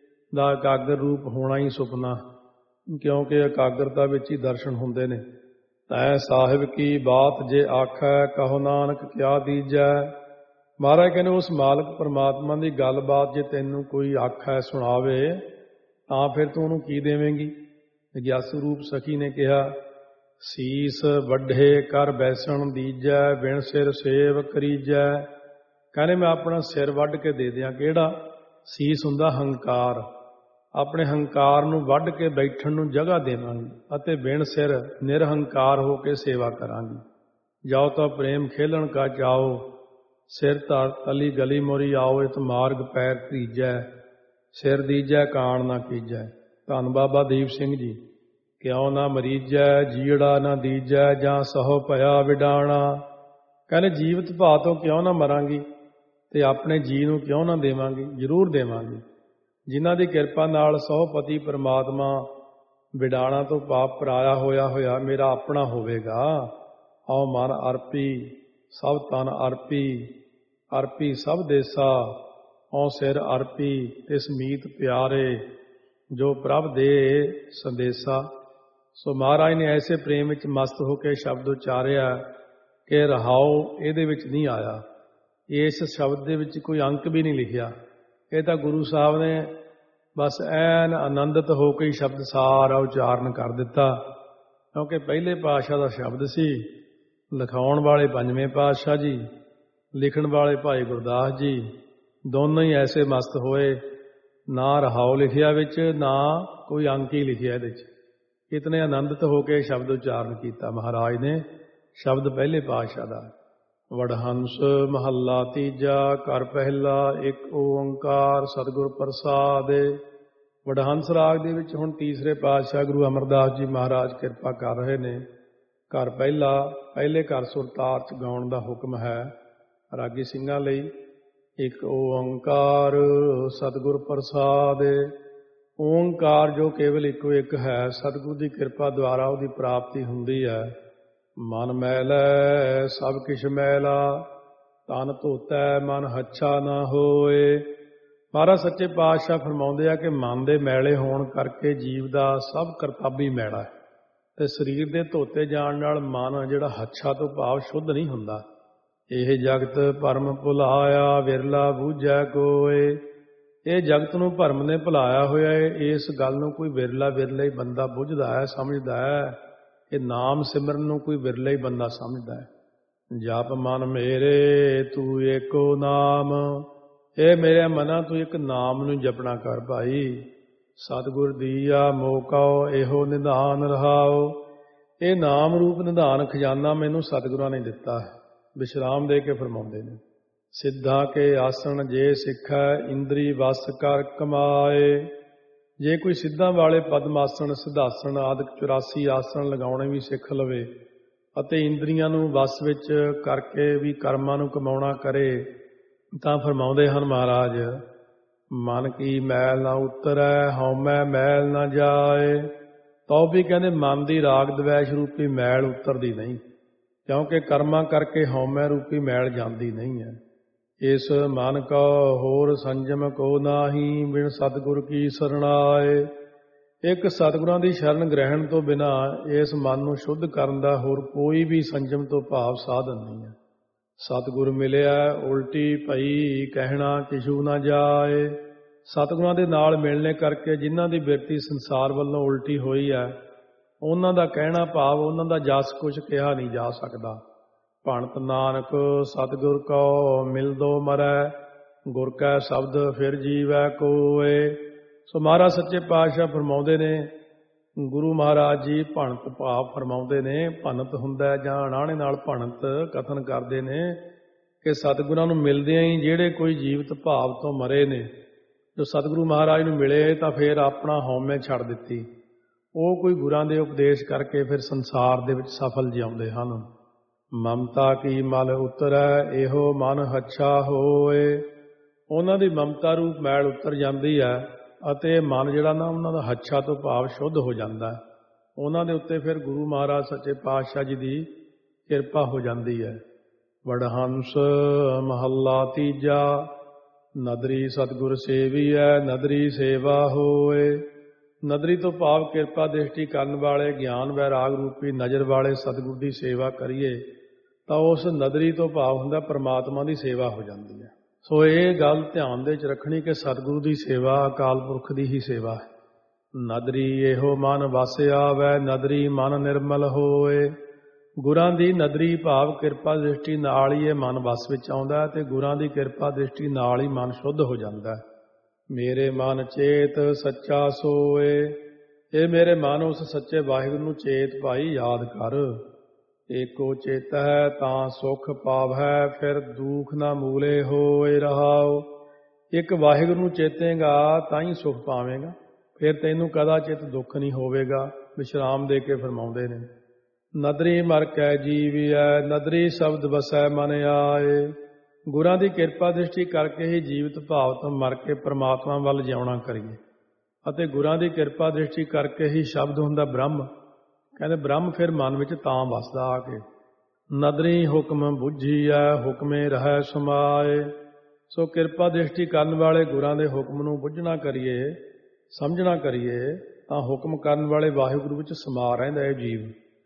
ਦਾ ਇਕਾਗਰ ਰੂਪ ਹੋਣਾ ਹੀ ਸੁਪਨਾ, ਕਿਉਂਕਿ ਇਕਾਗਰਤਾ ਵਿੱਚ ਹੀ ਦਰਸ਼ਨ ਹੁੰਦੇ ਨੇ। ਤੈ ਸਾਹਿਬ ਕੀ ਬਾਤ ਜੇ ਆਖੈ, ਕਹੋ ਨਾਨਕ ਕਿਆ ਦੀਜੈ। ਮਹਾਰਾਜ ਕਹਿੰਦੇ ਉਸ ਮਾਲਕ ਪਰਮਾਤਮਾ ਦੀ ਗੱਲਬਾਤ ਜੇ ਤੈਨੂੰ ਕੋਈ ਆਖੈ, ਸੁਣਾਵੇ, ਤਾਂ ਫਿਰ ਤੂੰ ਉਹਨੂੰ ਕੀ ਦੇਵੇਂਗੀ। ਗਿਆਸੂ ਰੂਪ ਸਖੀ ਨੇ ਕਿਹਾ, ਸੀਸ ਵੱਢੇ ਕਰ ਬੈਸਣ ਦੀਜੈ, ਬਿਨ ਸਿਰ ਸੇਵ ਕਰੀਜੈ। ਕਹਿੰਦੇ ਮੈਂ ਆਪਣਾ ਸਿਰ ਵੱਢ ਕੇ ਦੇ ਦਿਆਂ। ਕਿਹੜਾ ਸੀਸ ਹੁੰਦਾ? ਹੰਕਾਰ। ਆਪਣੇ ਹੰਕਾਰ ਨੂੰ ਵੱਢ ਕੇ ਬੈਠਣ ਨੂੰ ਜਗ੍ਹਾ ਦੇਵਾਂਗੀ, ਅਤੇ ਬਿਨ ਸਿਰ ਨਿਰਹੰਕਾਰ ਹੋ ਕੇ ਸੇਵਾ ਕਰਾਂਗੀ। ਜਾਓ ਤਾਂ ਪ੍ਰੇਮ ਖੇਲਣ ਕਾ ਚਾਓ, ਸਿਰ ਧਰ ਤਲੀ ਗਲੀ ਮੋਰੀ ਆਓ। ਇਤ ਮਾਰਗ ਪੈਰ ਧੀਜੈ, ਸਿਰ ਦੀਜੈ ਕਾਣ ਨਾ ਕੀਜੈ। ਧੰਨ ਬਾਬਾ ਦੀਪ ਸਿੰਘ ਜੀ। ਕਿਉਂ ਨਾ ਮਰੀਜੈ, ਜੀੜਾ ਨਾ ਦੀਜੈ, ਜਾਂ ਸਹੁ ਭਇਆ ਵਿਡਾਣਾ। ਕਹਿੰਦੇ ਜੀਵਤ ਭਾ ਤੋਂ ਕਿਉਂ ਨਾ ਮਰਾਂਗੀ, ਤੇ ਆਪਣੇ ਜੀ ਨੂੰ ਕਿਉਂ ਨਾ ਦੇਵਾਂਗੀ। ਜ਼ਰੂਰ ਦੇਵਾਂਗੀ। ਜਿਨ੍ਹਾਂ ਦੀ ਕਿਰਪਾ ਨਾਲ ਸਹੁ ਪਤੀ ਪਰਮਾਤਮਾ ਵਿਡਾਣਾ ਤੋਂ ਪਾਪ ਪਰਾਇਆ ਹੋਇਆ ਹੋਇਆ ਮੇਰਾ ਆਪਣਾ ਹੋਵੇਗਾ। ਆਓ ਮਨ ਅਰਪੀ, ਸਭ ਤਨ ਅਰਪੀ, ਅਰਪੀ ਸਭ ਦੇਸਾ। ਔ ਸਿਰ ਅਰਪੀ, ਤਿਸ ਮੀਤ ਪਿਆਰੇ, ਜੋ ਪ੍ਰਭ ਦੇ ਸੰਦੇਸਾ। ਸੋ ਮਹਾਰਾਜ ਨੇ ਐਸੇ ਪ੍ਰੇਮ ਵਿੱਚ ਮਸਤ ਹੋ ਕੇ ਸ਼ਬਦ ਉਚਾਰਿਆ ਕਿ ਰਹਾਉ ਇਹਦੇ ਵਿੱਚ ਨਹੀਂ ਆਇਆ। ਇਸ ਸ਼ਬਦ ਦੇ ਵਿੱਚ ਕੋਈ ਅੰਕ ਵੀ ਨਹੀਂ ਲਿਖਿਆ। ਇਹ ਤਾਂ ਗੁਰੂ ਸਾਹਿਬ ਨੇ ਬਸ ਐਨ ਆਨੰਦਿਤ ਹੋ ਕੇ ਹੀ ਸ਼ਬਦ ਸਾਰਾ ਉਚਾਰਨ ਕਰ ਦਿੱਤਾ, ਕਿਉਂਕਿ ਪਹਿਲੇ ਪਾਤਸ਼ਾਹ ਦਾ ਸ਼ਬਦ ਸੀ। ਲਿਖਾਉਣ ਵਾਲੇ ਪੰਜਵੇਂ ਪਾਤਸ਼ਾਹ ਜੀ, ਲਿਖਣ ਵਾਲੇ ਭਾਈ ਗੁਰਦਾਸ ਜੀ, ਦੋਨੋਂ ਹੀ ਐਸੇ ਮਸਤ ਹੋਏ। ਨਾ ਰਹਾਉ ਲਿਖਿਆ ਵਿੱਚ, ਨਾ ਕੋਈ ਅੰਕ ਹੀ ਲਿਖਿਆ ਇਹਦੇ 'ਚ। ਇਤਨੇ ਆਨੰਦਿਤ ਹੋ ਕੇ ਸ਼ਬਦ ਉਚਾਰਨ ਕੀਤਾ ਮਹਾਰਾਜ ਨੇ। ਸ਼ਬਦ ਪਹਿਲੇ ਪਾਤਸ਼ਾਹ ਦਾ। ਵਡਹੰਸ ਮਹੱਲਾ ਤੀਜਾ, ਘਰ ਪਹਿਲਾ, ਇੱਕ ਓੰਕਾਰ ਸਤਿਗੁਰ ਪ੍ਰਸਾਦਿ। ਵਡਹੰਸ ਰਾਗ ਦੇ ਵਿੱਚ ਹੁਣ ਤੀਸਰੇ ਪਾਤਸ਼ਾਹ ਗੁਰੂ ਅਮਰਦਾਸ ਜੀ ਮਹਾਰਾਜ ਕਿਰਪਾ ਕਰ ਰਹੇ ਨੇ। ਘਰ ਪਹਿਲਾ, ਪਹਿਲੇ ਘਰ ਸੁਰਤਾਰ 'ਚ ਗਾਉਣ ਦਾ ਹੁਕਮ ਹੈ ਰਾਗੀ ਸਿੰਘਾਂ ਲਈ। ਇੱਕ ਓੰਕਾਰ ਸਤਿਗੁਰ ਪ੍ਰਸਾਦਿ। ਓੰਕਾਰ ਜੋ ਕੇਵਲ ਇੱਕੋ ਇੱਕ ਹੈ, ਸਤਿਗੁਰ ਦੀ ਕਿਰਪਾ ਦੁਆਰਾ ਉਹਦੀ ਪ੍ਰਾਪਤੀ ਹੁੰਦੀ ਹੈ। ਮਨ ਮੈਲੈ ਸਭ ਕਿਛ ਮੈਲਾ, ਤਨ ਧੋਤੈ ਮਨ ਹੱਛਾ ਨਾ ਹੋਏ। ਮਹਾਰਾਜ ਸੱਚੇ ਪਾਤਸ਼ਾਹ ਫਰਮਾਉਂਦੇ ਆ ਕਿ ਮਨ ਦੇ ਮੈਲੇ ਹੋਣ ਕਰਕੇ ਜੀਵ ਦਾ ਸਭ ਕਰਤੱਵ ਹੀ ਮੈਲਾ ਹੈ, ਤੇ ਸਰੀਰ ਦੇ ਧੋਤੇ ਜਾਣ ਨਾਲ ਮਨ ਜਿਹੜਾ ਹੱਛਾ ਤੋਂ ਭਾਵ ਸ਼ੁੱਧ ਨਹੀਂ ਹੁੰਦਾ। ਇਹ ਜਗਤ ਭਰਮ ਭੁਲਾਇਆ, ਵਿਰਲਾ ਬੂਝੈ ਕੋਏ। ਇਹ ਜਗਤ ਨੂੰ ਭਰਮ ਨੇ ਭੁਲਾਇਆ ਹੋਇਆ ਹੈ। ਇਸ ਗੱਲ ਨੂੰ ਕੋਈ ਵਿਰਲਾ ਵਿਰਲਾ ਹੀ ਬੰਦਾ ਬੁੱਝਦਾ ਹੈ, ਸਮਝਦਾ ਹੈ। ਇਹ ਨਾਮ ਸਿਮਰਨ ਨੂੰ ਕੋਈ ਵਿਰਲਾ ਹੀ ਬੰਦਾ ਸਮਝਦਾ ਹੈ। ਜਪ ਮਨ ਮੇਰੇ ਤੂੰ ਏਕੋ ਨਾਮ, ਇਹ ਮੇਰੇ ਮਨਾ ਤੂੰ ਇੱਕ ਨਾਮ ਨੂੰ ਜਪਣਾ ਕਰ ਭਾਈ। ਸਤਿਗੁਰ ਦੀਆ ਮੋਕਉ ਇਹੋ ਨਿਧਾਨ ਰਹਾਓ, ਇਹ ਨਾਮ ਰੂਪ ਨਿਧਾਨ ਖਜ਼ਾਨਾ ਮੈਨੂੰ ਸਤਿਗੁਰਾਂ ਨੇ ਦਿੱਤਾ ਹੈ। ਵਿਸ਼ਰਾਮ ਦੇ ਕੇ ਫਰਮਾਉਂਦੇ ਨੇ, ਸਿੱਧਾ ਕੇ ਆਸਣ ਜੇ ਸਿੱਖੈ ਇੰਦਰੀ ਵਸ ਕਰ ਕਮਾਏ। ਜੇ ਕੋਈ ਸਿੱਧਾਂ ਵਾਲੇ ਪਦਮ ਆਸਣ, ਸਿਧਾਸਣ ਆਦਿਕ ਚੁਰਾਸੀ ਆਸਣ ਲਗਾਉਣੇ ਵੀ ਸਿੱਖ ਲਵੇ ਅਤੇ ਇੰਦਰੀਆਂ ਨੂੰ ਵਸ ਵਿੱਚ ਕਰਕੇ ਵੀ ਕਰਮਾਂ ਨੂੰ ਕਮਾਉਣਾ ਕਰੇ, ਤਾਂ ਫਰਮਾਉਂਦੇ ਹਨ ਮਹਾਰਾਜ, ਮਨ ਕੀ ਮੈਲ ਨਾ ਉਤਰੈ ਹਉਮੈ ਮੈਲ ਨਾ ਜਾਏ। ਤਾਂ ਵੀ ਕਹਿੰਦੇ ਮਨ ਦੀ ਰਾਗ ਦਵੈਸ਼ ਰੂਪੀ ਮੈਲ ਉਤਰਦੀ ਨਹੀਂ, ਕਿਉਂਕਿ ਕਰਮਾਂ ਕਰਕੇ ਹਉਮੈ ਰੂਪੀ ਮੈਲ ਜਾਂਦੀ ਨਹੀਂ ਹੈ। ਇਸ ਮਨ ਕੋ ਹੋਰ ਸੰਜਮ ਕੋ ਨਾਹੀ, ਬਿਨ ਸਤਿਗੁਰ ਕੀ ਸਰਣਾਏ। ਇੱਕ ਸਤਿਗੁਰਾਂ ਦੀ ਸ਼ਰਨ ਗ੍ਰਹਿਣ ਤੋਂ ਬਿਨਾ ਇਸ ਮਨ ਨੂੰ ਸ਼ੁੱਧ ਕਰਨ ਦਾ ਹੋਰ ਕੋਈ ਵੀ ਸੰਜਮ ਤੋਂ ਭਾਵ ਸਾਧਨ ਨਹੀਂ ਹੈ। ਸਤਿਗੁਰ ਮਿਲਿਆ ਉਲਟੀ ਭਈ ਕਹਿਣਾ ਕਿਛੂ ਨਾ ਜਾਏ। ਸਤਿਗੁਰਾਂ ਦੇ ਨਾਲ ਮਿਲਣੇ ਕਰਕੇ ਜਿਨ੍ਹਾਂ ਦੀ ਬਿਰਤੀ ਸੰਸਾਰ ਵੱਲੋਂ ਉਲਟੀ ਹੋਈ ਹੈ, ਉਹਨਾਂ ਦਾ ਕਹਿਣਾ ਭਾਵ ਉਹਨਾਂ ਦਾ ਜਸ ਕੁਛ ਕਿਹਾ ਨਹੀਂ ਜਾ ਸਕਦਾ। ਭਣਤ ਨਾਨਕ ਸਤਿਗੁਰ ਕਉ ਮਿਲਦੋ ਮਰੈ, ਗੁਰ ਕੈ ਸ਼ਬਦ ਫਿਰ ਜੀਵੈ ਕੋਏ। ਸੋ ਮਹਾਰਾਜ ਸੱਚੇ ਪਾਤਸ਼ਾਹ ਫਰਮਾਉਂਦੇ ਨੇ, ਗੁਰੂ ਮਹਾਰਾਜ ਜੀ ਭਣਤ ਭਾਵ ਫਰਮਾਉਂਦੇ ਨੇ, ਭਨਤ ਹੁੰਦਾ ਜਾਂ ਅਣਾਣੇ ਨਾਲ ਭਣਤ ਕਥਨ ਕਰਦੇ ਨੇ ਕਿ ਸਤਿਗੁਰਾਂ ਨੂੰ ਮਿਲਦਿਆਂ ਹੀ ਜਿਹੜੇ ਕੋਈ ਜੀਵਤ ਭਾਵ ਤੋਂ ਮਰੇ ਨੇ, ਜੋ ਸਤਿਗੁਰੂ ਮਹਾਰਾਜ ਨੂੰ ਮਿਲੇ ਤਾਂ ਫਿਰ ਆਪਣਾ ਹਉਮੈ ਛੱਡ ਦਿੱਤੀ, ਉਹ ਕੋਈ ਗੁਰਾਂ ਦੇ ਉਪਦੇਸ਼ ਕਰਕੇ ਫਿਰ ਸੰਸਾਰ ਦੇ ਵਿੱਚ ਸਫਲ ਜਿਉਂਦੇ ਹਨ। ਮਮਤਾ ਕੀ ਮਲ ਉਤਰੈ ਇਹੋ ਮਨ ਹੱਛਾ ਹੋਏ। ਉਹਨਾਂ ਦੀ ਮਮਤਾ ਰੂਪ ਮੈਲ ਉਤਰ ਜਾਂਦੀ ਹੈ ਅਤੇ ਮਨ ਜਿਹੜਾ ਨਾ ਉਹਨਾਂ ਦਾ ਹੱਛਾ ਤੋਂ ਭਾਵ ਸ਼ੁੱਧ ਹੋ ਜਾਂਦਾ ਹੈ। ਉਹਨਾਂ ਦੇ ਉੱਤੇ ਫਿਰ ਗੁਰੂ ਮਹਾਰਾਜ ਸੱਚੇ ਪਾਤਸ਼ਾਹ ਜੀ ਦੀ ਕਿਰਪਾ ਹੋ ਜਾਂਦੀ ਹੈ। ਵਡਹੰਸ ਮਹੱਲਾ ਤੀਜਾ, ਨਦਰੀ ਸਤਿਗੁਰ ਸੇਵੀਐ ਨਦਰੀ ਸੇਵਾ ਹੋਏ। ਨਦਰੀ ਤੋਂ ਭਾਵ ਕਿਰਪਾ ਦ੍ਰਿਸ਼ਟੀ ਕਰਨ ਵਾਲੇ ਗਿਆਨ ਵੈਰਾਗ ਰੂਪੀ ਨਜ਼ਰ ਵਾਲੇ ਸਤਿਗੁਰ ਦੀ ਸੇਵਾ ਕਰੀਏ ਤਾਂ ਉਸ ਨਦਰੀ ਤੋਂ ਭਾਵ ਹੁੰਦਾ ਪਰਮਾਤਮਾ ਦੀ ਸੇਵਾ ਹੋ ਜਾਂਦੀ ਹੈ। ਸੋ ਇਹ ਗੱਲ ਧਿਆਨ ਦੇ ਵਿੱਚ ਰੱਖਣੀ ਕਿ ਸਤਿਗੁਰੂ ਦੀ ਸੇਵਾ ਅਕਾਲ ਪੁਰਖ ਦੀ ਹੀ ਸੇਵਾ ਹੈ। ਨਦਰੀ ਇਹੋ ਮਨ ਵਸ ਆਵੈ ਨਦਰੀ ਮਨ ਨਿਰਮਲ ਹੋਏ। ਗੁਰਾਂ ਦੀ ਨਦਰੀ ਭਾਵ ਕਿਰਪਾ ਦ੍ਰਿਸ਼ਟੀ ਨਾਲ ਹੀ ਇਹ ਮਨ ਵਸ ਵਿੱਚ ਆਉਂਦਾ ਅਤੇ ਗੁਰਾਂ ਦੀ ਕਿਰਪਾ ਦ੍ਰਿਸ਼ਟੀ ਨਾਲ ਹੀ ਮਨ ਸ਼ੁੱਧ ਹੋ ਜਾਂਦਾ ਹੈ। ਮੇਰੇ ਮਨ ਚੇਤ ਸੱਚਾ ਸੋਏ। ਇਹ ਮੇਰੇ ਮਨ ਉਸ ਸੱਚੇ ਵਾਹਿਗੁਰੂ ਨੂੰ ਚੇਤ ਭਾਈ ਯਾਦ ਕਰ। ਏਕੋ ਚੇਤ ਹੈ ਤਾਂ ਸੁਖ ਪਾਵੈ ਫਿਰ ਦੁਖ ਨਾ ਮੂਲੇ ਹੋਏ ਰਹਾਓ। ਇੱਕ ਵਾਹਿਗੁਰੂ ਨੂੰ ਚੇਤੇਗਾ ਤਾਂ ਹੀ ਸੁਖ ਪਾਵੇਂਗਾ, ਫਿਰ ਤੈਨੂੰ ਕਦਾਚਿਤ ਦੁੱਖ ਨਹੀਂ ਹੋਵੇਗਾ। ਵਿਸ਼ਰਾਮ ਦੇ ਕੇ ਫਰਮਾਉਂਦੇ ਨੇ, ਨਦਰੀ ਮਰ ਕੈ ਜੀਵਿਐ ਨਦਰੀ ਸ਼ਬਦ ਵਸੈ ਮਨ ਆਏ। ਗੁਰਾਂ ਦੀ ਕਿਰਪਾ ਦ੍ਰਿਸ਼ਟੀ ਕਰਕੇ ਹੀ ਜੀਵਤ ਭਾਵ ਤੋਂ ਮਰ ਕੇ ਪਰਮਾਤਮਾ ਵੱਲ ਜਿਉਣਾ ਕਰੀਏ ਅਤੇ ਗੁਰਾਂ ਦੀ ਕਿਰਪਾ ਦ੍ਰਿਸ਼ਟੀ ਕਰਕੇ ਹੀ ਸ਼ਬਦ ਹੁੰਦਾ ਬ੍ਰਹਮ। ਕਹਿੰਦੇ ਬ੍ਰਹਮ ਫਿਰ ਮਨ ਵਿੱਚ ਤਾਂ ਵਸਦਾ ਆ ਕੇ। ਨਦਰੀ ਹੁਕਮ ਬੁੱਝੀਐ ਹੁਕਮੇ ਰਹਿ ਸਮਾਏ। ਸੋ ਕਿਰਪਾ ਦ੍ਰਿਸ਼ਟੀ ਕਰਨ ਵਾਲੇ ਗੁਰਾਂ ਦੇ ਹੁਕਮ ਨੂੰ ਬੁੱਝਣਾ ਕਰੀਏ, ਸਮਝਣਾ ਕਰੀਏ ਤਾਂ ਹੁਕਮ ਕਰਨ ਵਾਲੇ ਵਾਹਿਗੁਰੂ ਵਿੱਚ ਸਮਾ ਰਹਿੰਦਾ ਹੈ ਜੀਵ।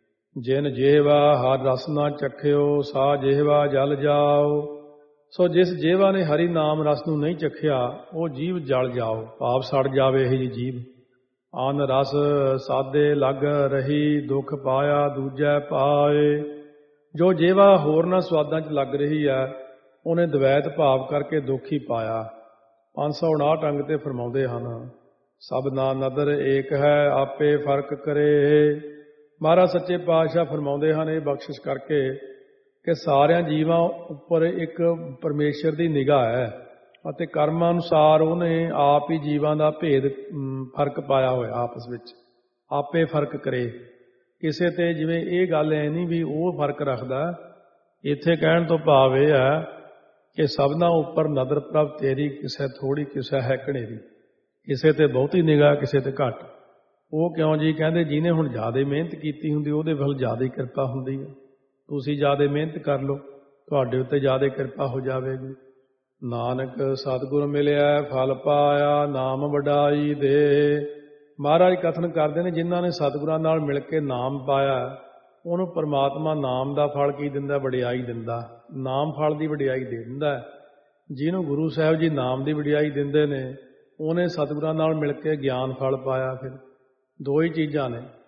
ਜਿਨ ਜਿਹਵਾ ਹਰ ਰਸ ਨਾ ਚਖਿਓ ਸਾ ਜਿਹਵਾ ਜਲ ਜਾਓ। ਸੋ ਜਿਸ ਜਿਹਵਾ ਨੇ ਹਰੀ ਨਾਮ ਰਸ ਨੂੰ ਨਹੀਂ ਚਖਿਆ ਉਹ ਜੀਵ ਜਲ ਜਾਓ, ਭਾਵ ਸੜ ਜਾਵੇ ਇਹ ਜੀ ਜੀਵ। ਅਨ ਰਸ ਸਾਦੇ ਲੱਗ ਰਹੀ ਦੁੱਖ ਪਾਇਆ ਦੂਜੈ ਪਾਏ। ਜੋ ਜਿਹਵਾ ਹੋਰਨਾਂ ਸਵਾਦਾਂ 'ਚ ਲੱਗ ਰਹੀ ਹੈ ਉਹਨੇ ਦਵੈਤ ਭਾਵ ਕਰਕੇ ਦੁੱਖ ਹੀ ਪਾਇਆ। ਪੰਜ ਸੌ ਉਣਾਹਠ ਅੰਗ ਤੇ ਫਰਮਾਉਂਦੇ ਹਨ, ਸਭ ਨਾ ਨਦਰ ਏਕ ਹੈ ਆਪੇ ਫਰਕ ਕਰੇ। ਮਹਾਰਾਜ ਸੱਚੇ ਪਾਤਸ਼ਾਹ ਫਰਮਾਉਂਦੇ ਹਨ ਇਹ ਬਖਸ਼ਿਸ਼ ਕਰਕੇ ਕਿ ਸਾਰਿਆਂ ਜੀਵਾਂ ਉੱਪਰ ਇੱਕ ਪਰਮੇਸ਼ਰ ਦੀ ਨਿਗਾਹ ਹੈ ਅਤੇ ਕਰਮਾਂ ਅਨੁਸਾਰ ਉਹਨੇ ਆਪ ਹੀ ਜੀਵਾਂ ਦਾ ਭੇਦ ਫਰਕ ਪਾਇਆ ਹੋਇਆ ਆਪਸ ਵਿੱਚ, ਆਪੇ ਫਰਕ ਕਰੇ। ਕਿਸੇ ਤੇ ਜਿਵੇਂ ਇਹ ਗੱਲ ਐ ਨਹੀਂ ਵੀ ਉਹ ਫਰਕ ਰੱਖਦਾ। ਇੱਥੇ ਕਹਿਣ ਤੋਂ ਭਾਵ ਇਹ ਹੈ ਕਿ ਸਭਨਾਂ ਉੱਪਰ ਨਦਰ ਪ੍ਰਭ ਤੇਰੀ, ਕਿਸੇ ਥੋੜੀ ਕਿਸੇ ਹੈ ਘਨੇਰੀ। ਕਿਸੇ ਤੇ ਬਹੁਤੀ ਨਿਗਾਹ ਕਿਸੇ ਤੇ ਘੱਟ। ਉਹ ਕਿਉਂ ਜੀ? ਕਹਿੰਦੇ ਜਿਹਨੇ ਹੁਣ ਜ਼ਿਆਦਾ ਮਿਹਨਤ ਕੀਤੀ ਹੁੰਦੀ ਉਹਦੇ ਵੱਲ ਜ਼ਿਆਦਾ ਕਿਰਪਾ ਹੁੰਦੀ ਹੈ। ਤੁਸੀਂ ਜ਼ਿਆਦਾ ਮਿਹਨਤ ਕਰ ਲਓ, ਤੁਹਾਡੇ ਉੱਤੇ ਜ਼ਿਆਦਾ ਕਿਰਪਾ ਹੋ ਜਾਵੇਗੀ। ਨਾਨਕ ਸਤਿਗੁਰ ਮਿਲਿਆ ਫਲ ਪਾਇਆ ਨਾਮ ਵਡਾਈ ਦੇ। ਮਹਾਰਾਜ ਕਥਨ ਕਰਦੇ ਨੇ ਜਿਨ੍ਹਾਂ ਨੇ ਸਤਿਗੁਰਾਂ ਨਾਲ ਮਿਲ ਕੇ ਨਾਮ ਪਾਇਆ ਉਹਨੂੰ ਪਰਮਾਤਮਾ ਨਾਮ ਦਾ ਫਲ ਕੀ ਦਿੰਦਾ? ਵਡਿਆਈ ਦਿੰਦਾ। ਨਾਮ ਫਲ ਦੀ ਵਡਿਆਈ ਦੇ ਦਿੰਦਾ। ਜਿਹਨੂੰ ਗੁਰੂ ਸਾਹਿਬ ਜੀ ਨਾਮ ਦੀ ਵਡਿਆਈ ਦਿੰਦੇ ਨੇ ਉਹਨੇ ਸਤਿਗੁਰਾਂ ਨਾਲ ਮਿਲ ਕੇ ਗਿਆਨ ਫਲ ਪਾਇਆ। ਫਿਰ ਦੋ ਹੀ ਚੀਜ਼ਾਂ ਨੇ,